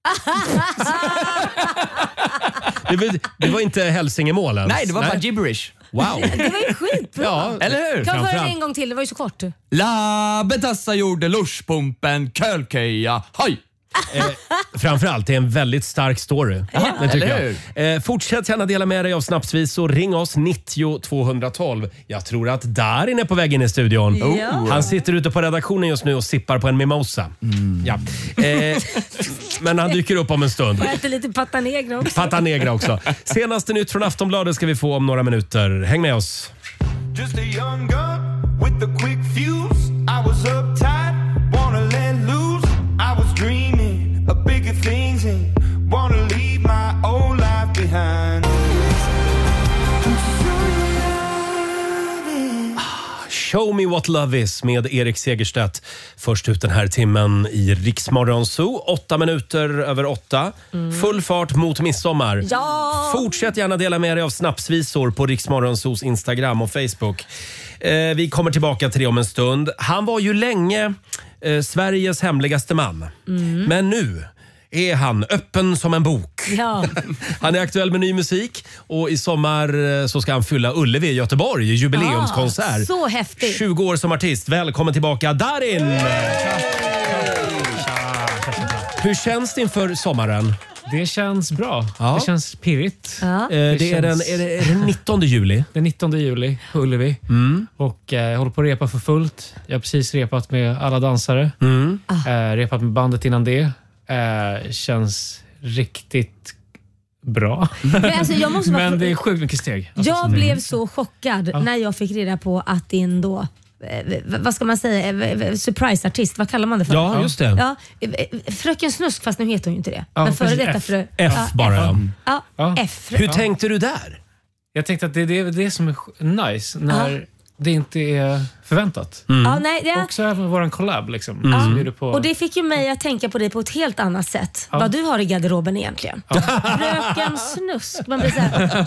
S1: det, var, det var inte Hälsingemål ens.
S3: Nej, det var Nej. bara gibberish.
S1: Wow.
S2: Det var ju skitbra.
S1: Ja,
S3: eller hur?
S2: Kan jag höra det en gång till? Det var ju så kort.
S3: La betassa gjorde lushpumpen kölkeja. Hej!
S1: Eh, framförallt, det är en väldigt stark story.
S3: Ja,
S1: det tycker
S3: eller
S1: jag. Eh, fortsätt gärna dela med dig av snapsvisor. Ring oss nittio tvåhundratolv. Jag tror att Darin är på väg in i studion.
S2: Ja.
S1: Oh. Han sitter ute på redaktionen just nu och sippar på en mimosa. Mm. Ja. Eh, men han dyker upp om en stund.
S2: Jag äter lite pata negra också.
S1: Pata negra också. Senaste nytt från Aftonbladet ska vi få om några minuter. Häng med oss.
S13: Just a young gun with the quick fuse. I was uptight, wanna let loose. I was dreaming of bigger things and wanna leave my old life behind.
S1: Show me what love is med Erik Segerstedt. Först ut den här timmen i Rix Morgonzoo. Åtta minuter över åtta. Mm. Full fart mot midsommar.
S2: Ja!
S1: Fortsätt gärna dela med dig av snapsvisor på Rix Morgonzoos Instagram och Facebook. Eh, vi kommer tillbaka till det om en stund. Han var ju länge eh, Sveriges hemligaste man. Mm. Men nu är han öppen som en bok.
S2: Ja.
S1: Han är aktuell med ny musik och i sommar så ska han fylla Ullevi i Göteborg i jubileumskonsert.
S2: Ah, så häftigt.
S1: tjugo år som artist. Välkommen tillbaka, Darin! Hur känns det inför sommaren?
S15: Det känns bra.
S1: Ja.
S15: Det känns pirrigt.
S2: Ja.
S1: Eh, det, det är, den, är, det, är det nittonde juli?
S15: Den nittonde juli på Ullevi.
S1: Mm.
S15: Och eh, jag håller på att repa för fullt. Jag har precis repat med alla dansare.
S1: Mm.
S15: Eh, repat med bandet innan det. Eh, känns riktigt bra.
S2: Men, alltså, jag måste bara...
S15: Men det är sjukt mycket steg. Alltså,
S2: Jag
S15: så-
S2: blev så chockad
S15: Ja.
S2: när jag fick reda på att din då eh, vad ska man säga, eh, surprise-artist, vad kallar man det för?
S1: Ja, just det.
S2: Ja, eh, Fröken Snusk, fast nu heter hon ju inte det.
S15: Ja,
S2: Men före
S15: precis,
S2: detta
S15: F.
S2: frö...
S1: F
S2: ja,
S1: bara.
S2: F.
S1: Ja.
S2: Ja,
S15: Ja.
S2: F.
S1: Hur tänkte du där?
S15: Jag tänkte att det är det, det som är sk- nice när det inte är förväntat.
S1: Mm.
S2: Ja, nej, det är...
S15: Också även våran collab liksom.
S1: Mm.
S15: Som bjuder på...
S2: Och det fick ju mig att tänka på dig på ett helt annat sätt.
S15: Ja.
S2: Vad du har i garderoben egentligen. Fröken Snusk. Man blir såhär,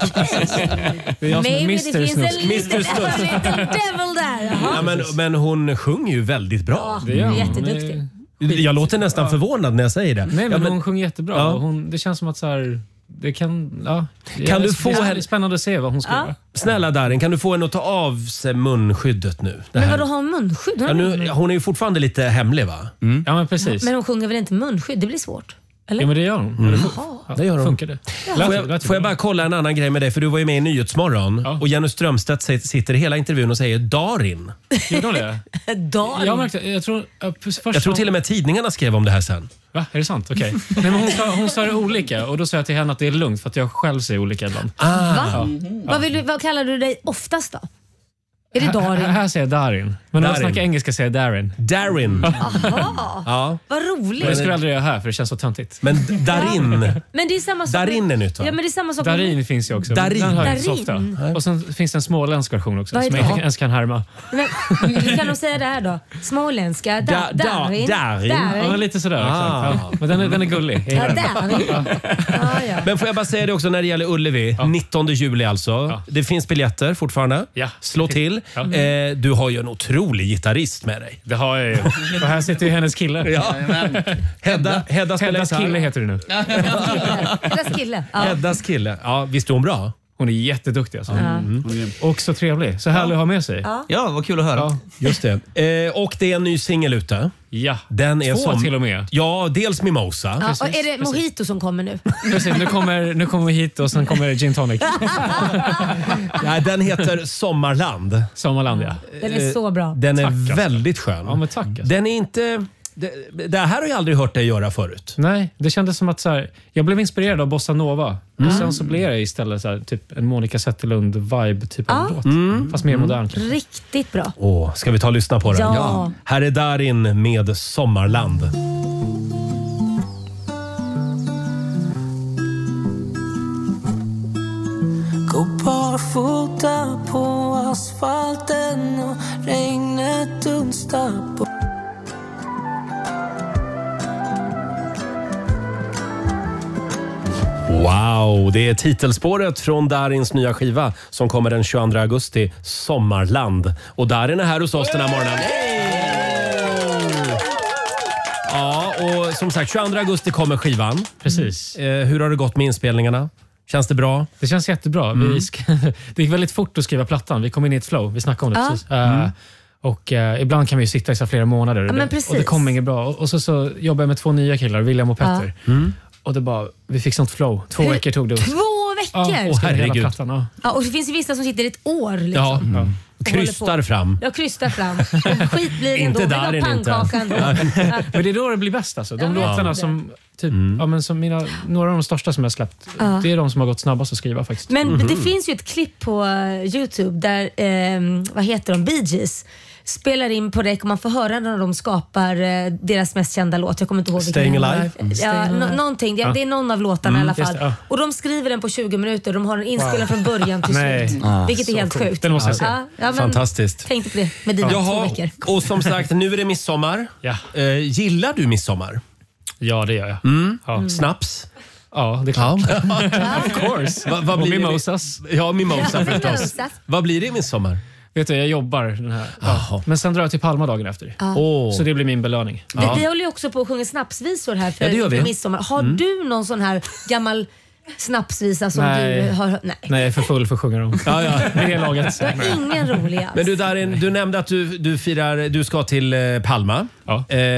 S15: Det är jag som är
S2: maybe det
S15: mister
S2: finns en
S15: Snusk.
S2: liten,
S1: Snusk.
S2: liten devil där. Jaha.
S1: Ja, men, men hon sjunger ju väldigt bra.
S2: Ja,
S15: Det gör hon.
S2: jätteduktig.
S1: Jag låter nästan förvånad när jag säger det.
S15: Nej, men,
S1: ja, men
S15: hon sjunger jättebra.
S1: Ja.
S15: Hon, det känns som att så här, det kan... Ja,
S1: Kan
S15: det,
S1: du få
S15: det är
S1: henne-
S15: spännande att se vad hon ska
S2: Ja.
S15: göra.
S1: Snälla Darin, kan du få henne att ta av sig munskyddet nu? Det
S2: Men
S1: här.
S2: vadå, har hon munskydd? Hon
S1: Ja,
S2: har
S1: nu, hon är ju fortfarande lite hemlig, va?
S15: Ja, men precis.
S2: Men hon sjunger väl inte munskydd? Det blir svårt. Eller?
S15: Ja, men det gör hon.
S1: Mm.
S15: Ja,
S1: Det gör hon.
S15: Funkar det?
S1: Får jag, får jag bara kolla en annan grej med dig? För du var ju med i Nyhetsmorgon
S15: Ja.
S1: och Jenny Strömstedt sit- sitter i hela intervjun och säger Darin.
S15: Gjorde hon det?
S2: Darin.
S15: Jag märkte, jag tror... äh, Först
S1: Jag tror till och med tidningarna skrev om det här sen.
S15: Va? Är det sant? Okej. Nej, men hon, sa, hon sa det olika och då sa jag till henne att det är lugnt för att jag själv säger olika ibland.
S1: Ah.
S2: Va?
S15: Ja.
S2: Vad, vill du, vad kallar du dig oftast då? Är det
S15: Här,
S2: Darin?
S15: här säger jag Darin. Men när jag
S1: Darin.
S15: snackar engelska säger jag Darin.
S1: Darin.
S2: Jaha,
S1: Ja.
S2: vad
S15: Men det
S2: roligt.
S15: skulle jag aldrig göra här för det känns så töntigt.
S1: Men Darin.
S2: Men det är samma sak.
S1: Darin är nytt, va?
S2: Ja, men det är samma sak.
S15: Darin finns ju också. men
S1: Darin.
S15: Den hör jag inte så ofta.
S2: Darin.
S15: Och sen finns det en småländsk version också
S2: Vad är
S15: som
S2: det?
S15: jag inte ens kan härma.
S2: Men, vi kan nog säga det här då. Småländska. Da,
S1: Da- da-
S2: Darin.
S1: Darin.
S15: Ja, men lite sådär.
S1: Ah.
S15: Exakt. Ja. Men den är, den är gullig. Jag
S2: Ja,
S15: gillar den.
S2: Darin. Ja, ja.
S1: Men får jag bara säga det också när det gäller Ullevi. nittonde juli alltså.
S15: Ja.
S1: Det finns biljetter fortfarande.
S15: Ja.
S1: Slå till.
S15: Ja.
S1: Eh, du har ju en otrolig gitarrist med dig.
S15: Det har jag ju. Och här sitter ju hennes kille.
S1: Ja. Hedda, Hedda spelar
S15: Heddas
S1: gitarr.
S15: kille heter det nu.
S2: Heddas kille. Ja.
S1: Heddas kille. Ja, visst är hon bra?
S15: Hon är jätteduktig alltså.
S1: Mm.
S15: Och så trevlig. Så härlig att ha med sig.
S2: Ja.
S3: Ja, vad kul att höra.
S15: Ja.
S1: Just det. Eh, och det är en ny singel ute.
S15: Ja.
S1: Den är
S15: Två
S1: som,
S15: till och med.
S1: Ja, dels Mimosa.
S2: Ja, och är det Mojito som kommer nu?
S15: Precis, nu kommer, nu kommer vi hit och sen kommer gin tonic.
S1: Nej, den heter Sommarland.
S15: Sommarland, ja.
S2: Den är så bra.
S1: Den är
S15: Tack, alltså.
S1: väldigt skön.
S15: Ja, men tack. Alltså.
S1: Den är inte... Det, det här har jag aldrig hört dig göra förut.
S15: Nej, det kändes som att så här, jag blev inspirerad av Bossa Nova. Och sen så blev jag istället så här, typ en Monica Zetterlund-vibe typ av
S2: Ja.
S15: låt.
S1: Mm.
S15: Fast mer modern. kanske.
S2: Riktigt bra.
S1: Åh, ska vi ta och lyssna på den?
S2: Ja.
S1: Här är Darin med Sommarland.
S4: Gå barfota på asfalten och regnet dunstar på.
S1: Wow, det är titelspåret från Darins nya skiva som kommer den tjugoandra augusti, Sommarland. Och Darin är här hos oss den här morgonen. Ja, och som sagt, tjugoandra augusti kommer skivan.
S15: Precis.
S1: Eh, hur har det gått med inspelningarna? Känns det bra?
S15: Det känns jättebra.
S1: Mm.
S15: Vi sk- det gick väldigt fort att skriva plattan. Vi kom in i ett flow. Vi snackade om det
S2: Ja.
S15: precis. Eh, Och eh, ibland kan vi ju sitta i så här flera månader.
S2: Ja,
S15: och,
S2: men
S15: det,
S2: precis.
S15: och det kom inget bra. Och, och så, så jobbade jag med två nya killar, William och Petter.
S1: Mm.
S15: Och det bara, vi fick sånt flow. Två
S2: Hur-
S15: veckor tog det.
S2: Två veckor?
S15: Ja, och
S1: herregud.
S15: hela plattan, ja.
S2: Ja, och det finns ju vissa som sitter i ett år. Liksom.
S1: Ja,
S15: Ja.
S2: Och håller
S1: krystar
S2: på.
S1: fram.
S2: Jag krystar fram. Och skit blir det ändå.
S1: Inte
S2: Vill ha
S1: Darin, inte.
S2: pannkaka ändå. Ja.
S15: Men det är då det blir bäst alltså. De
S2: Ja,
S15: låtarna
S2: det.
S15: som, typ, ja, men som mina, några av de största som jag släppt,
S2: Ja.
S15: det är de som har gått snabbast att skriva faktiskt.
S2: Men det finns ju ett klipp på eh, Youtube där, eh, vad heter de, Bee Gees spelar in på rek och man får höra när de skapar eh, deras mest kända låt. Jag kommer inte ihåg vilken.
S1: Staying
S2: det var.
S1: Alive?
S2: Ja,
S15: Staying
S2: nå-
S15: Alive.
S2: någonting. Det,
S15: Ja.
S2: det är någon av låtarna i alla
S15: just
S2: fall.
S15: det, ja.
S2: Och de skriver den på tjugo minuter. De har den inspelad
S15: Wow.
S2: från början till
S15: Nej.
S2: slut.
S3: Ah,
S2: Vilket är
S15: så
S2: helt
S15: coolt.
S2: sjukt.
S15: Den måste jag se.
S2: Ja, ja, men
S1: Fantastiskt.
S2: tänkte på det med dina två
S1: Jaha,
S2: veckor.
S1: och som sagt, nu är det midsommar.
S15: Ja.
S1: Eh, gillar du midsommar?
S15: Ja, det gör jag.
S1: Mm.
S15: Ja.
S1: Snaps?
S15: Ja, det är klart.
S1: Ja.
S15: Of course.
S1: Va, vad
S15: Och
S1: blir det-
S15: mimosas.
S1: Ja, mimosa förstås.
S2: Mimosas.
S1: Vad blir det i midsommar?
S15: Vet du, jag jobbar den här.
S1: Jaha.
S15: Ja. Men sen drar jag till Palma dagen efter.
S2: Ja.
S1: Åh.
S15: Så det blir min belöning.
S2: Vi, vi håller ju också på att sjunga snapsvisor här för
S1: Ja, det gör vi. Mm.
S2: midsommar. Har du någon sån här gammal snapsvisa som
S15: Nej.
S2: du har hört? Nej.
S15: Nej, jag är för full för att sjunga dem.
S1: Ja, ja.
S15: Det är laget.
S2: Du har ingen rolig alls.
S1: Men du Darin, du nämnde att du, du, firar, du ska till eh, Palma.
S15: Ja.
S1: Eh,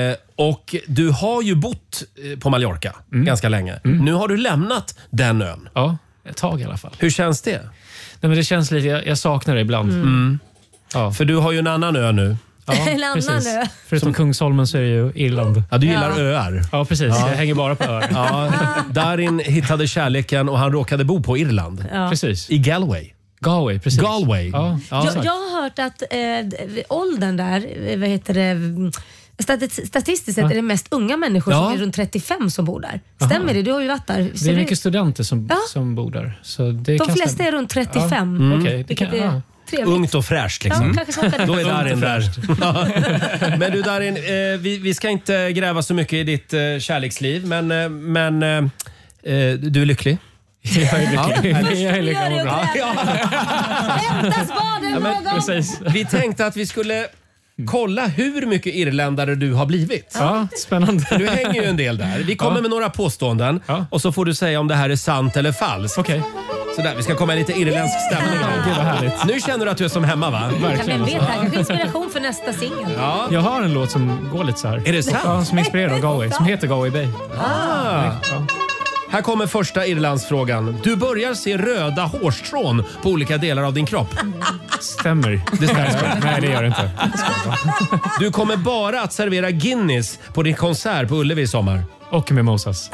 S1: Och du har ju bott eh, på Mallorca
S15: Mm.
S1: ganska länge.
S15: Mm.
S1: Nu har du lämnat den ön.
S15: Ja, ett tag i alla fall.
S1: Hur känns det?
S15: Nej, men det känns lite, jag, jag saknar det ibland.
S2: Mm.
S1: Mm.
S15: Ja.
S1: För du har ju en annan ö nu.
S15: Ja,
S2: En annan
S15: precis.
S2: ö.
S15: Förutom Kungsholmen så är det ju Irland.
S1: Ja, du gillar
S2: Ja.
S1: öar.
S15: Ja, precis.
S1: Ja.
S15: Jag hänger bara på öar.
S1: Ja, Darin hittade kärleken och han råkade bo på Irland.
S2: Ja.
S15: Precis.
S1: I Galway.
S15: Galway, precis.
S1: Galway.
S15: Ja.
S1: Ja.
S2: Jag, jag har hört att eh, åldern där, eh, vad heter det, stati- statistiskt sett
S15: Ja.
S2: är det mest unga människor
S1: Ja.
S2: som är runt trettiofem som bor där. Stämmer
S15: Aha.
S2: det? Du har ju varit där.
S15: Det är mycket studenter som,
S2: Ja.
S15: som bor där. Så det
S2: De
S15: kan
S2: flesta
S15: stämma.
S2: är runt trettiofem.
S15: Ja.
S1: Mm.
S15: Okej, det kan,
S2: Vilket är
S15: ja.
S2: trevligt.
S1: Ungt och fräscht liksom.
S2: Ja, kanske så åka
S1: Då
S2: dit.
S1: är Darin
S15: Ungt och
S1: där. Ja. Men du Darin, eh, vi, vi ska inte gräva så mycket i ditt eh, kärleksliv, men, eh, men eh, eh, du är lycklig?
S15: Jag är lycklig.
S1: Ja,
S15: Jag är lycklig.
S2: Gör det
S15: Bra.
S2: Hämta spaden
S1: Ja, men
S2: någon!
S15: Precis.
S1: Vi tänkte att vi skulle kolla hur mycket irländare du har blivit.
S15: Ja, spännande.
S1: Du hänger ju en del där. Vi kommer
S15: Ja.
S1: med några påståenden
S15: Ja.
S1: och så får du säga om det här är sant eller falskt.
S15: Okej.
S1: Så där, vi ska komma i lite irländsk stämning här.
S15: Gud vad härligt.
S1: Nu känner du att du är som hemma va?
S2: Ja,
S15: Verkligen.
S2: vem vet, här kanske inspiration för nästa singel.
S1: Ja.
S15: Jag har en låt som går lite så här.
S1: Är det sant?
S15: Ja, som är inspirerad av Galway. Som heter Galway Bay.
S1: Ah.
S15: Ja.
S1: Här kommer första Irlandsfrågan. Du börjar se röda hårstrån på olika delar av din kropp.
S15: Stämmer.
S1: Det stämmer.
S15: Nej, det gör det inte.
S1: Du kommer bara att servera Guinness på din konsert på Ullevi i sommar.
S15: Och mimosas.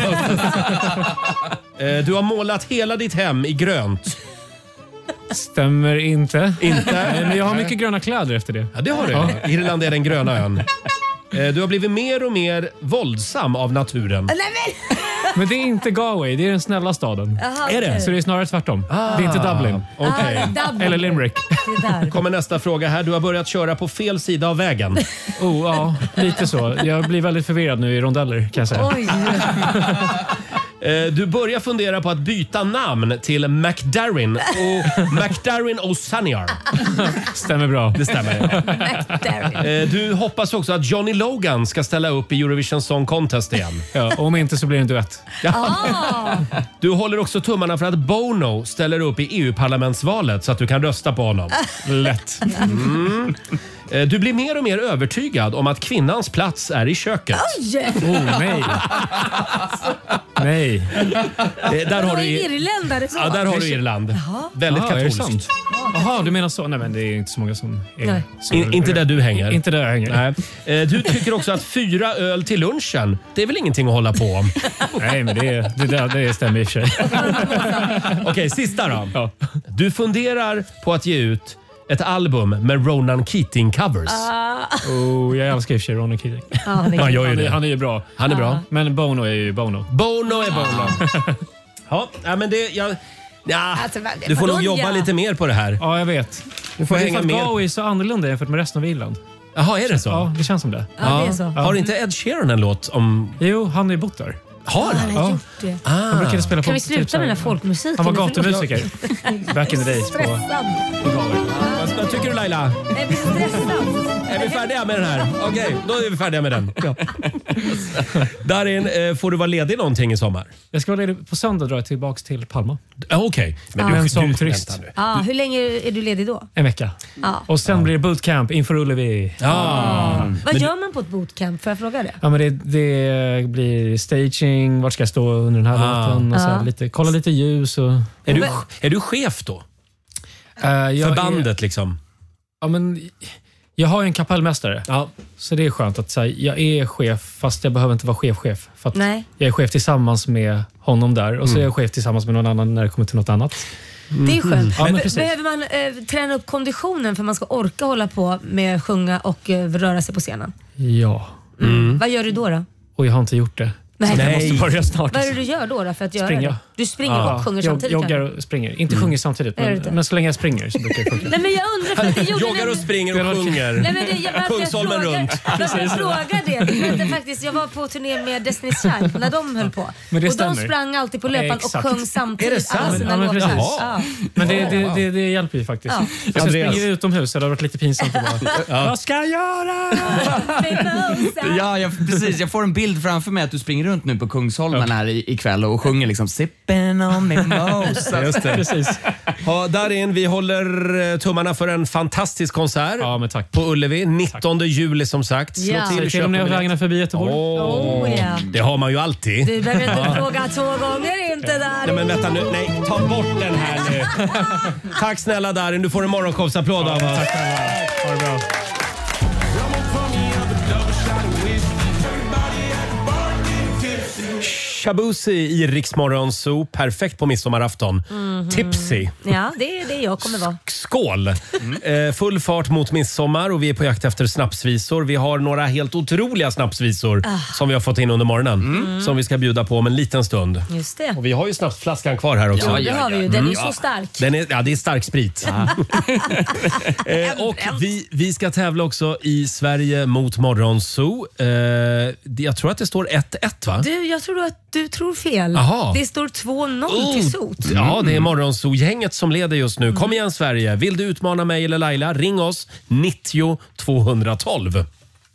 S1: Eh, Du har målat hela ditt hem i grönt.
S15: Stämmer inte.
S1: Inte?
S15: Nej, men jag har mycket gröna kläder efter det.
S1: Ja, det har du.
S15: Ja.
S1: Irland är den gröna ön. Eh, Du har blivit mer och mer våldsam av naturen.
S2: Nej, men.
S15: Men det är inte Galway, det är den snälla staden.
S2: Jaha,
S1: Är det?
S2: okej.
S15: Så det är snarare tvärtom. Det är inte Dublin.
S1: Okej.
S2: Ah, det är Dublin.
S15: Eller Limerick.
S2: Det är där.
S1: Kommer nästa fråga här. Du har börjat köra på fel sida av vägen.
S15: Oh, ja, lite så. Jag blir väldigt förvirrad nu i rondeller kan jag säga.
S2: Oj.
S1: Eh, Du börjar fundera på att byta namn till McDarrin och McDarrin O'Saniar.
S15: Stämmer bra.
S1: Det stämmer.
S2: McDarrin.
S1: Eh, Du hoppas också att Johnny Logan ska ställa upp i Eurovision Song Contest igen.
S15: Ja, om inte så blir det en duett.
S2: Ah.
S1: Du håller också tummarna för att Bono ställer upp i E U-parlamentsvalet så att du kan rösta på honom.
S15: Lätt.
S1: Mm. Eh, Du blir mer och mer övertygad om att kvinnans plats är i köket.
S2: Oj.
S15: Oh, nej. Nej.
S1: Eh, Där har
S2: Vad
S1: du
S2: är
S1: i-
S2: irländare så?
S1: Ja, där har du Irland. Väldigt
S15: Jaha, är det
S1: katolskt.
S15: sant? Jaha, du menar så? Nej, men det är inte så många som är
S2: Nej.
S15: så.
S1: In, inte där du hänger.
S15: Inte där jag hänger.
S1: Nej. Eh, Du tycker också att fyra öl till lunchen, det är väl ingenting att hålla på om?
S15: Nej, men det, det, där, det stämmer i och för sig.
S1: Okej, sista då.
S15: Ja.
S1: Du funderar på att ge ut ett album med Ronan Keating-covers.
S2: Ah.
S15: Oh, jag älskar i och för sig Ronan Keating.
S2: Ja, det är
S1: Han gör ju
S15: Han är,
S1: det.
S15: han är ju bra.
S1: Han är bra.
S2: Ja.
S15: Men Bono är ju Bono.
S1: Bono är Bono. Ja, ja, men det... Jag, ja,
S2: Alltså, vad-
S1: du får nog
S2: vadå,
S1: jobba
S2: ja?
S1: lite mer på det här.
S15: Ja, jag vet.
S1: Du får
S15: Det är
S1: hänga
S15: för att
S1: med.
S15: Galway är så annorlunda jämfört med resten av Irland.
S1: Jaha, är det så?
S15: Ja, det känns som det.
S2: Ja, det är så.
S1: Har inte Ed Sheeran en låt om...
S15: Jo, han har ju bott där.
S1: Har
S2: Han
S1: han?
S2: har
S15: Ja.
S2: gjort det.
S15: Han brukade spela på...
S2: Kan vi
S15: typ
S2: sluta
S15: så här-
S2: med den här folkmusiken?
S15: Han var
S2: nu? Förlåt.
S15: gatumusiker. Back in the days på,
S2: Stressad.
S15: på Galway.
S1: Vad, vad tycker du Laila?
S2: Jag blir så stressad.
S1: Är vi färdiga med den här? Okej, då är vi färdiga med den. Ja. Darin, eh, får du vara ledig någonting i sommar?
S15: Jag ska vara ledig på söndag och dra tillbaka till Palma.
S1: Ja, Okej, men
S15: Men
S1: du,
S15: som
S1: du,
S15: turist.
S1: vänta nu.
S2: Ja, hur länge är du ledig då?
S15: En vecka.
S2: Ja.
S15: Och sen blir det bootcamp inför Ullevi.
S1: Ja.
S2: Vad gör man på ett bootcamp? Får jag fråga det?
S15: Ja, men det, det blir staging, vart ska jag stå under den här
S1: Ah.
S15: låten? Och så här,
S2: Ja.
S15: lite, kolla lite ljus. Och,
S1: Är, du, är du chef då?
S15: Eh, jag
S1: För
S15: är-
S1: bandet liksom?
S15: Ja, men, jag har ju en kapellmästare.
S1: Ja.
S15: Så det är skönt att säga, jag är chef fast jag behöver inte vara chefchef. För att
S2: Nej.
S15: jag är chef tillsammans med honom där och så är jag chef tillsammans med någon annan när det kommer till något annat.
S2: Det är skönt.
S15: Ja, men
S2: Be-
S15: precis.
S2: Behöver man eh, träna upp konditionen för att man ska orka hålla på med att sjunga och eh, röra sig på scenen?
S15: Ja.
S2: Mm. Vad gör du då? då?
S15: Och jag har inte gjort det.
S2: Nej.
S15: Så jag
S1: Nej.
S15: måste börja snart.
S2: Vad är det du gör då, då för att göra
S15: Springa.
S2: det? Du springer
S15: Ja,
S2: och sjunger
S15: jag
S2: samtidigt?
S15: joggar
S2: kanske?
S15: och springer. Inte sjunger samtidigt,
S2: Är det
S15: men,
S2: inte?
S15: men så länge jag springer så brukar det funka.
S2: Nej men jag undrar för att det gjorde
S1: Joggar och
S2: en-
S1: springer och sjunger.
S2: Nej, men det, jag, varför jag
S1: Kungsholmen
S2: frågar,
S1: runt.
S2: Varför jag frågar det? För att det faktiskt, jag var på turné med Destiny's Child när de höll på.
S15: Men det
S2: och de
S15: stämmer.
S2: sprang alltid på löpan och
S15: Exakt.
S2: sjöng samtidigt
S1: Är det sant?
S2: alla sina
S15: Ja, men
S2: låtar.
S15: precis.
S2: Ja.
S15: Men det, det, det, det hjälper ju faktiskt.
S2: Ja.
S15: Jag ska
S1: Andreas.
S15: springa utomhus så det har varit lite pinsamt att bara, vad ska jag göra?
S3: Ja, jag, precis. Jag får en bild framför mig att du springer runt nu på Kungsholmen här i, ikväll och sjunger liksom Sipping Sipping on mimosa.
S1: Just det.
S15: Precis.
S1: Ja, Darin, vi håller eh, tummarna för en fantastisk konsert
S15: Ja, men tack.
S1: på Ullevi. nittonde juli som sagt. Slå
S2: Ja.
S1: till,
S15: Till
S1: köp
S15: om ni har
S1: en biljett.
S15: vägarna förbi Göteborg.
S1: Åh,
S2: Oh, ja.
S1: Det har man ju alltid.
S2: Du behöver inte fråga två gånger inte där.
S1: Nej, men vänta nu. Nej, ta bort den här nu. Tack snälla Darin, du får en morgonshowsapplåd av oss.
S15: Tack själva. Ha det bra.
S1: Shabuzi i Rix Morgon Zoo. Perfekt på midsommarafton.
S2: Mhm.
S1: Tipsy.
S2: Ja, det är det jag kommer vara.
S1: Skål! Eh, full fart mot midsommar och vi är på jakt efter snapsvisor. Vi har några helt otroliga snapsvisor
S2: Ah.
S1: som vi har fått in under morgonen.
S2: Mm.
S1: Som vi ska bjuda på om en liten stund.
S2: Just det.
S1: Och vi har ju snapsflaskan kvar här också.
S2: Ja, det har vi ju. Den är
S1: Mm.
S2: ju så stark.
S1: Den är, ja, det är stark sprit. eh, och vi, vi ska tävla också i Sverige mot Morgonzoo. Eh, jag tror att det står ett ett, va?
S2: Du, jag tror att du tror fel.
S1: Jaha.
S2: Det står två noll till Sot.
S1: Ja, det är Morgonzoo-gänget som leder just nu. Kom igen Sverige! Vill du utmana mig eller Laila? Ring oss nittio tvåhundratolv.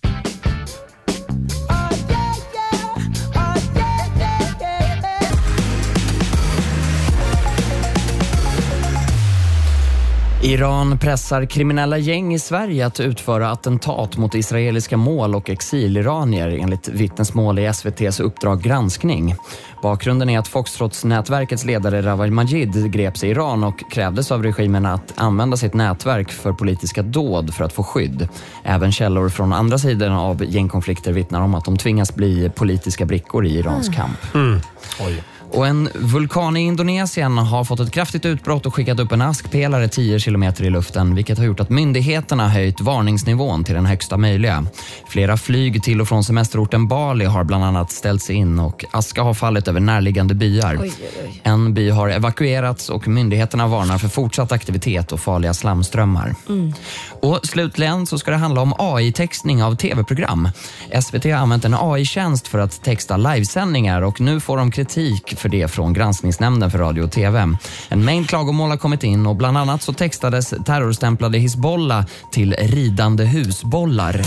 S3: Iran pressar kriminella gäng i Sverige att utföra attentat mot israeliska mål och exiliranier enligt vittnesmål i S V T:s Uppdrag granskning. Bakgrunden är att Foxtrots-nätverkets ledare Rawal Majid greps i Iran och krävdes av regimen att använda sitt nätverk för politiska dåd för att få skydd. Även källor från andra sidan av gängkonflikter vittnar om att de tvingas bli politiska brickor i Irans
S2: Mm.
S3: kamp.
S1: Mm. Oj.
S3: Och en vulkan i Indonesien har fått ett kraftigt utbrott och skickat upp en askpelare tio kilometer i luften, vilket har gjort att myndigheterna höjt varningsnivån till den högsta möjliga. Flera flyg till och från semesterorten Bali har bland annat ställts in och aska har fallit över närliggande byar.
S2: Oj, oj, oj.
S3: En by har evakuerats och myndigheterna varnar för fortsatt aktivitet och farliga slamströmmar.
S2: Mm.
S3: Och slutligen så ska det handla om A I-textning av tv-program. S V T har använt en A I-tjänst för att texta livesändningar och nu får de kritik för det från Granskningsnämnden för radio och tv. En mängd klagomål har kommit in och bland annat så textades terrorstämplade Hizbollah till ridande husbollar.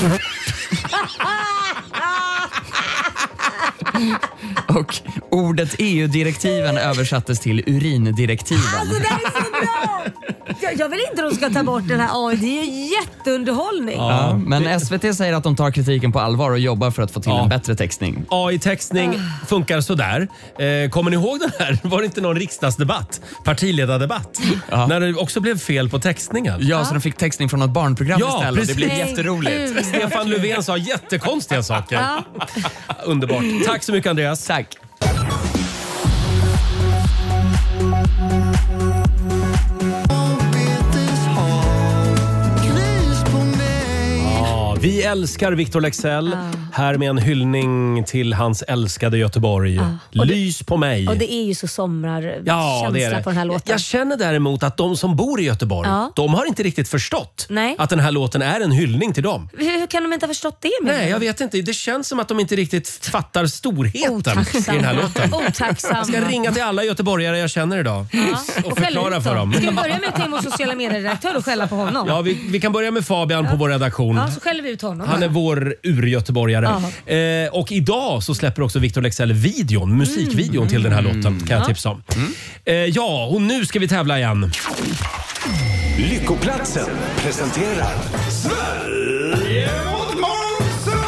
S3: Och ordet E U-direktiven översattes till urindirektiven.
S2: Alltså det här är så bra! Jag, jag vill inte att de ska ta bort den här A I. Det är ju jätteunderhållning.
S3: Ja, men S V T säger att de tar kritiken på allvar och jobbar för att få till
S1: Ja.
S3: en bättre textning.
S1: A I-textning funkar sådär. Eh, kommer ni ihåg den här? Var det inte någon riksdagsdebatt? Partiledardebatt?
S3: Ja.
S1: När det också blev fel på textningen.
S3: Ja, så de fick textning från något barnprogram
S1: Ja,
S3: istället.
S1: precis.
S3: Det blev jätteroligt.
S2: Gud.
S1: Stefan Löfven sa jättekonstiga saker.
S2: Ja.
S1: Underbart. Tack så mycket Andreas.
S3: Tack.
S1: Ja, vi älskar Victor Leksell. Här med en hyllning till hans älskade Göteborg.
S2: Och det-
S1: Lys på mig.
S2: Och det är ju så somrar
S1: Ja,
S2: känsla
S1: det är det.
S2: på den här låten.
S1: Jag känner däremot att de som bor i Göteborg,
S2: Ja.
S1: de har inte riktigt förstått
S2: Nej.
S1: att den här låten är en hyllning till dem.
S2: Hur, hur kan de inte ha förstått det? Med
S1: Nej, jag vet inte. Det känns som att de inte riktigt fattar storheten
S2: Otacksamma.
S1: i den här låten.
S2: Otacksamma.
S1: Jag ska ringa till alla göteborgare jag känner idag och
S2: skäll
S1: förklara
S2: ut
S1: för
S2: dem.
S1: dem.
S2: Ska vi börja med att ta emot sociala medieredaktör och skälla på honom?
S1: Ja, vi, vi kan börja med Fabian på vår redaktion.
S2: Ja, så skäller vi ut honom.
S1: Han är vår ur-göteborgare. Eh, och idag så släpper också Victor Leksell videon, musikvideon till den här låten kan jag
S2: Ja.
S1: tipsa om. Eh, ja, och nu ska vi tävla igen.
S5: Lyckoplatsen presenterar Sverige mot Morgonzoo!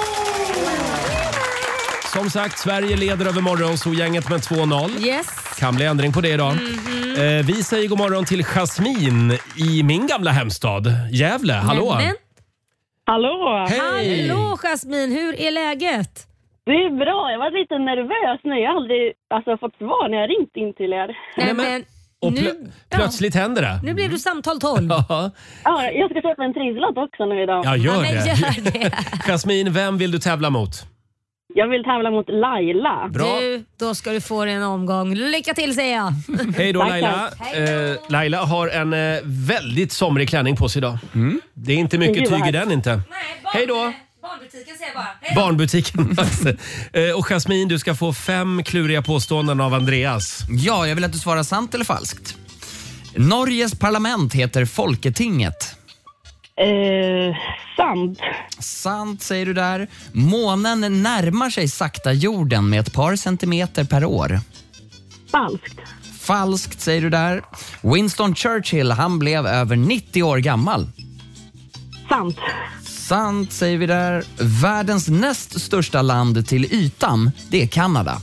S1: Som sagt, Sverige leder över Morgonzoo-gänget med två noll.
S2: Yes.
S1: Kan bli ändring på det idag.
S2: Mhm.
S1: Eh, vi säger god morgon till Jasmin i min gamla hemstad Gävle. Hallå!
S2: Men,
S6: Hallå!
S1: Hej!
S2: hallå Jasmin, hur är läget?
S6: Det är bra. Jag var lite nervös nu. Jag har aldrig alltså, fått svar när jag ringt in till er.
S2: Nej,
S1: men-
S2: men,
S1: Och
S2: nu,
S1: plö- plötsligt händer det.
S2: nu blev du samtal tolv.
S1: Ja,
S6: Ja, jag ska köpa en trisslott också nu idag.
S1: ja, gör
S2: Ja, men
S1: det.
S2: gör det.
S1: Jasmin, vem vill du tävla mot?
S6: Jag vill tävla mot Laila.
S1: Bra.
S2: Du, då ska du få en omgång. Lycka till säger jag.
S1: Hej då
S6: Tack,
S1: Laila.
S6: tack.
S1: Eh, Laila har en eh, väldigt somrig klänning på sig idag. Det är inte mycket
S6: Gud, vad
S1: tyg i
S6: härligt.
S1: den inte. Hej då.
S2: Barnbutiken säger bara. Hej då.
S1: Barnbutiken. eh, och Jasmin, du ska få fem kluriga påståenden av Andreas.
S3: Ja, jag vill att du svarar sant eller falskt. Norges parlament heter Folketinget.
S6: Eh, sant.
S3: Sant säger du där. Månen närmar sig sakta jorden med ett par centimeter per år.
S6: Falskt.
S3: Falskt säger du där. Winston Churchill, han blev över nittio år gammal.
S6: Sant.
S3: Sant säger vi där. Världens näst största land till ytan, det är Kanada.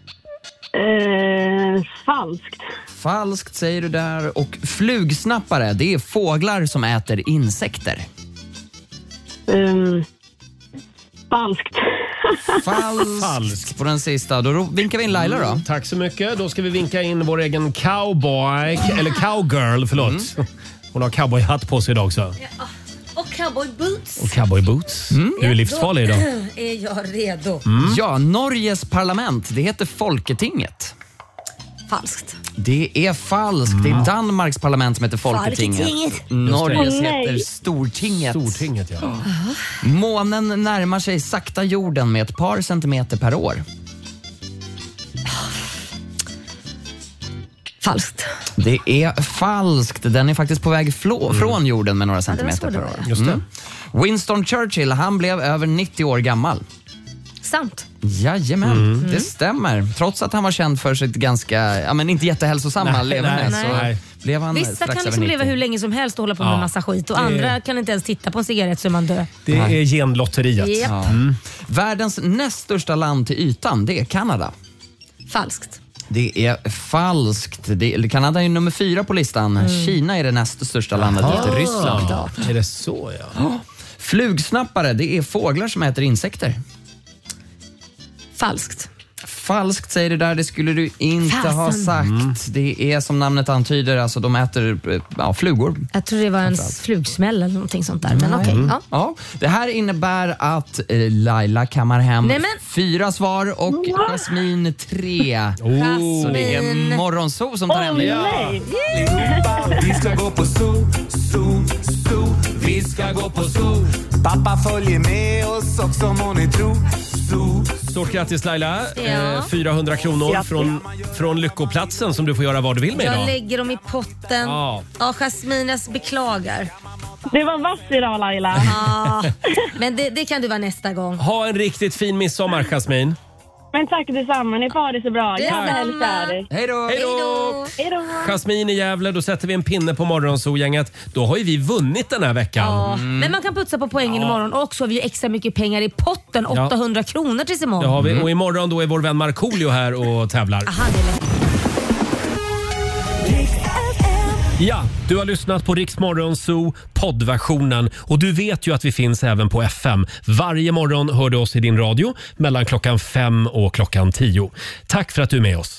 S6: Eh, falskt.
S3: Falskt säger du där. Och flugsnappare, det är fåglar som äter insekter.
S6: Um, falskt.
S3: Falskt. Falskt på den sista. Då vinkar vi in Laila då.
S1: Mm, tack så mycket. Då ska vi vinka in vår egen cowboy, eller cowgirl, förlåt. Mm. Hon har cowboyhatt på sig idag också.
S2: Ja. Och cowboy boots.
S1: Och cowboy boots. Mm. Du är livsfarlig idag.
S2: Då är jag redo.
S3: Mm. Ja, Norges parlament, det heter Folketinget.
S2: Falskt.
S3: Det är falskt. Mm. Det är Danmarks parlament som heter Folketinget.
S2: Folketinget.
S3: Norges
S2: Oh,
S3: heter Stortinget.
S1: Stortinget, ja.
S2: Uh-huh.
S3: Månen närmar sig sakta jorden med ett par centimeter per år.
S2: Falskt.
S3: Det är falskt. Den är faktiskt på väg flå-
S1: Mm.
S3: från jorden med några
S2: Ja,
S3: centimeter
S2: det
S3: per
S2: var
S3: år.
S2: så det
S1: Just det.
S3: Mm. Winston Churchill, han blev över nittio år gammal.
S2: Sant.
S3: Jajamän,
S1: Mm.
S3: det stämmer. Trots att han var känd för sitt ganska, ja men inte jättehälsosamma
S1: Nej,
S3: leverne
S1: nej,
S3: så
S1: nej.
S3: blev han
S2: Vissa
S3: strax
S2: kan
S3: över
S2: liksom
S3: nittio.
S2: leva hur länge som helst och hålla på
S1: Ja.
S2: med massa skit och
S1: Det-
S2: andra kan inte ens titta på en cigarett så är man död.
S1: Det är genlotteriet.
S2: Japp.
S3: Ja.
S1: Mm.
S3: Världens näst största land till ytan, det är Kanada.
S2: Falskt.
S3: Det är falskt. Det, Kanada är nummer fyra på listan. Kina är det näst största landet efter Ryssland.
S1: Är det så, ja?
S3: Flugsnappare, det är fåglar som äter insekter.
S2: Falskt.
S3: Falskt säger du där, det skulle du inte
S2: Fasen.
S3: ha sagt.
S1: Mm.
S3: Det är som namnet antyder, alltså de äter ja, flugor.
S2: Jag tror det var en flugsmäll eller någonting sånt där. Men okej. Ja.
S3: Ja, det här innebär att eh, Laila kammar hem
S2: Nej, men-
S3: fyra svar och Jasmin tre.
S1: Oh.
S3: Så det är Morgonzoo som tar hem det.
S6: Nej.
S5: Vi ska gå på zoo, zoo, zoo. Vi ska gå på zoo. Pappa följer med oss också må ni tro. Zoo.
S1: Stort grattis Laila.
S2: Ja.
S1: Eh, fyrahundra kronor
S6: Grattis.
S1: från, från Lyckoplatsen som du får göra vad du vill med
S2: Jag
S1: idag.
S2: lägger dem i potten.
S1: Ja.
S2: Ja, Jasmines beklagar.
S6: Det var vass idag Laila.
S2: Ja, men det, det kan du vara nästa gång.
S1: Ha en riktigt fin midsommar, Jasmin.
S6: Men tack detsamma, ni får ha det så bra.
S2: Detsamma.
S6: Gärna hälsa er.
S3: Hej då!
S1: Hej då!
S6: Hej då!
S1: Jasmin i Gävle, då sätter vi en pinne på Morgonzoo-gänget. Då har ju vi vunnit den här veckan.
S2: Ja. Men man kan putsa på poängen imorgon och så har vi ju extra mycket pengar i potten. åttahundra kronor tills
S1: Det
S2: imorgon.
S1: har vi. Och imorgon då är vår vän Markoolio här och tävlar.
S2: Aha, det är lätt.
S1: Ja, du har lyssnat på Rix Morgonzoo poddversionen och du vet ju att vi finns även på F M. Varje morgon hör du oss i din radio mellan klockan fem och klockan tio. Tack för att du är med oss.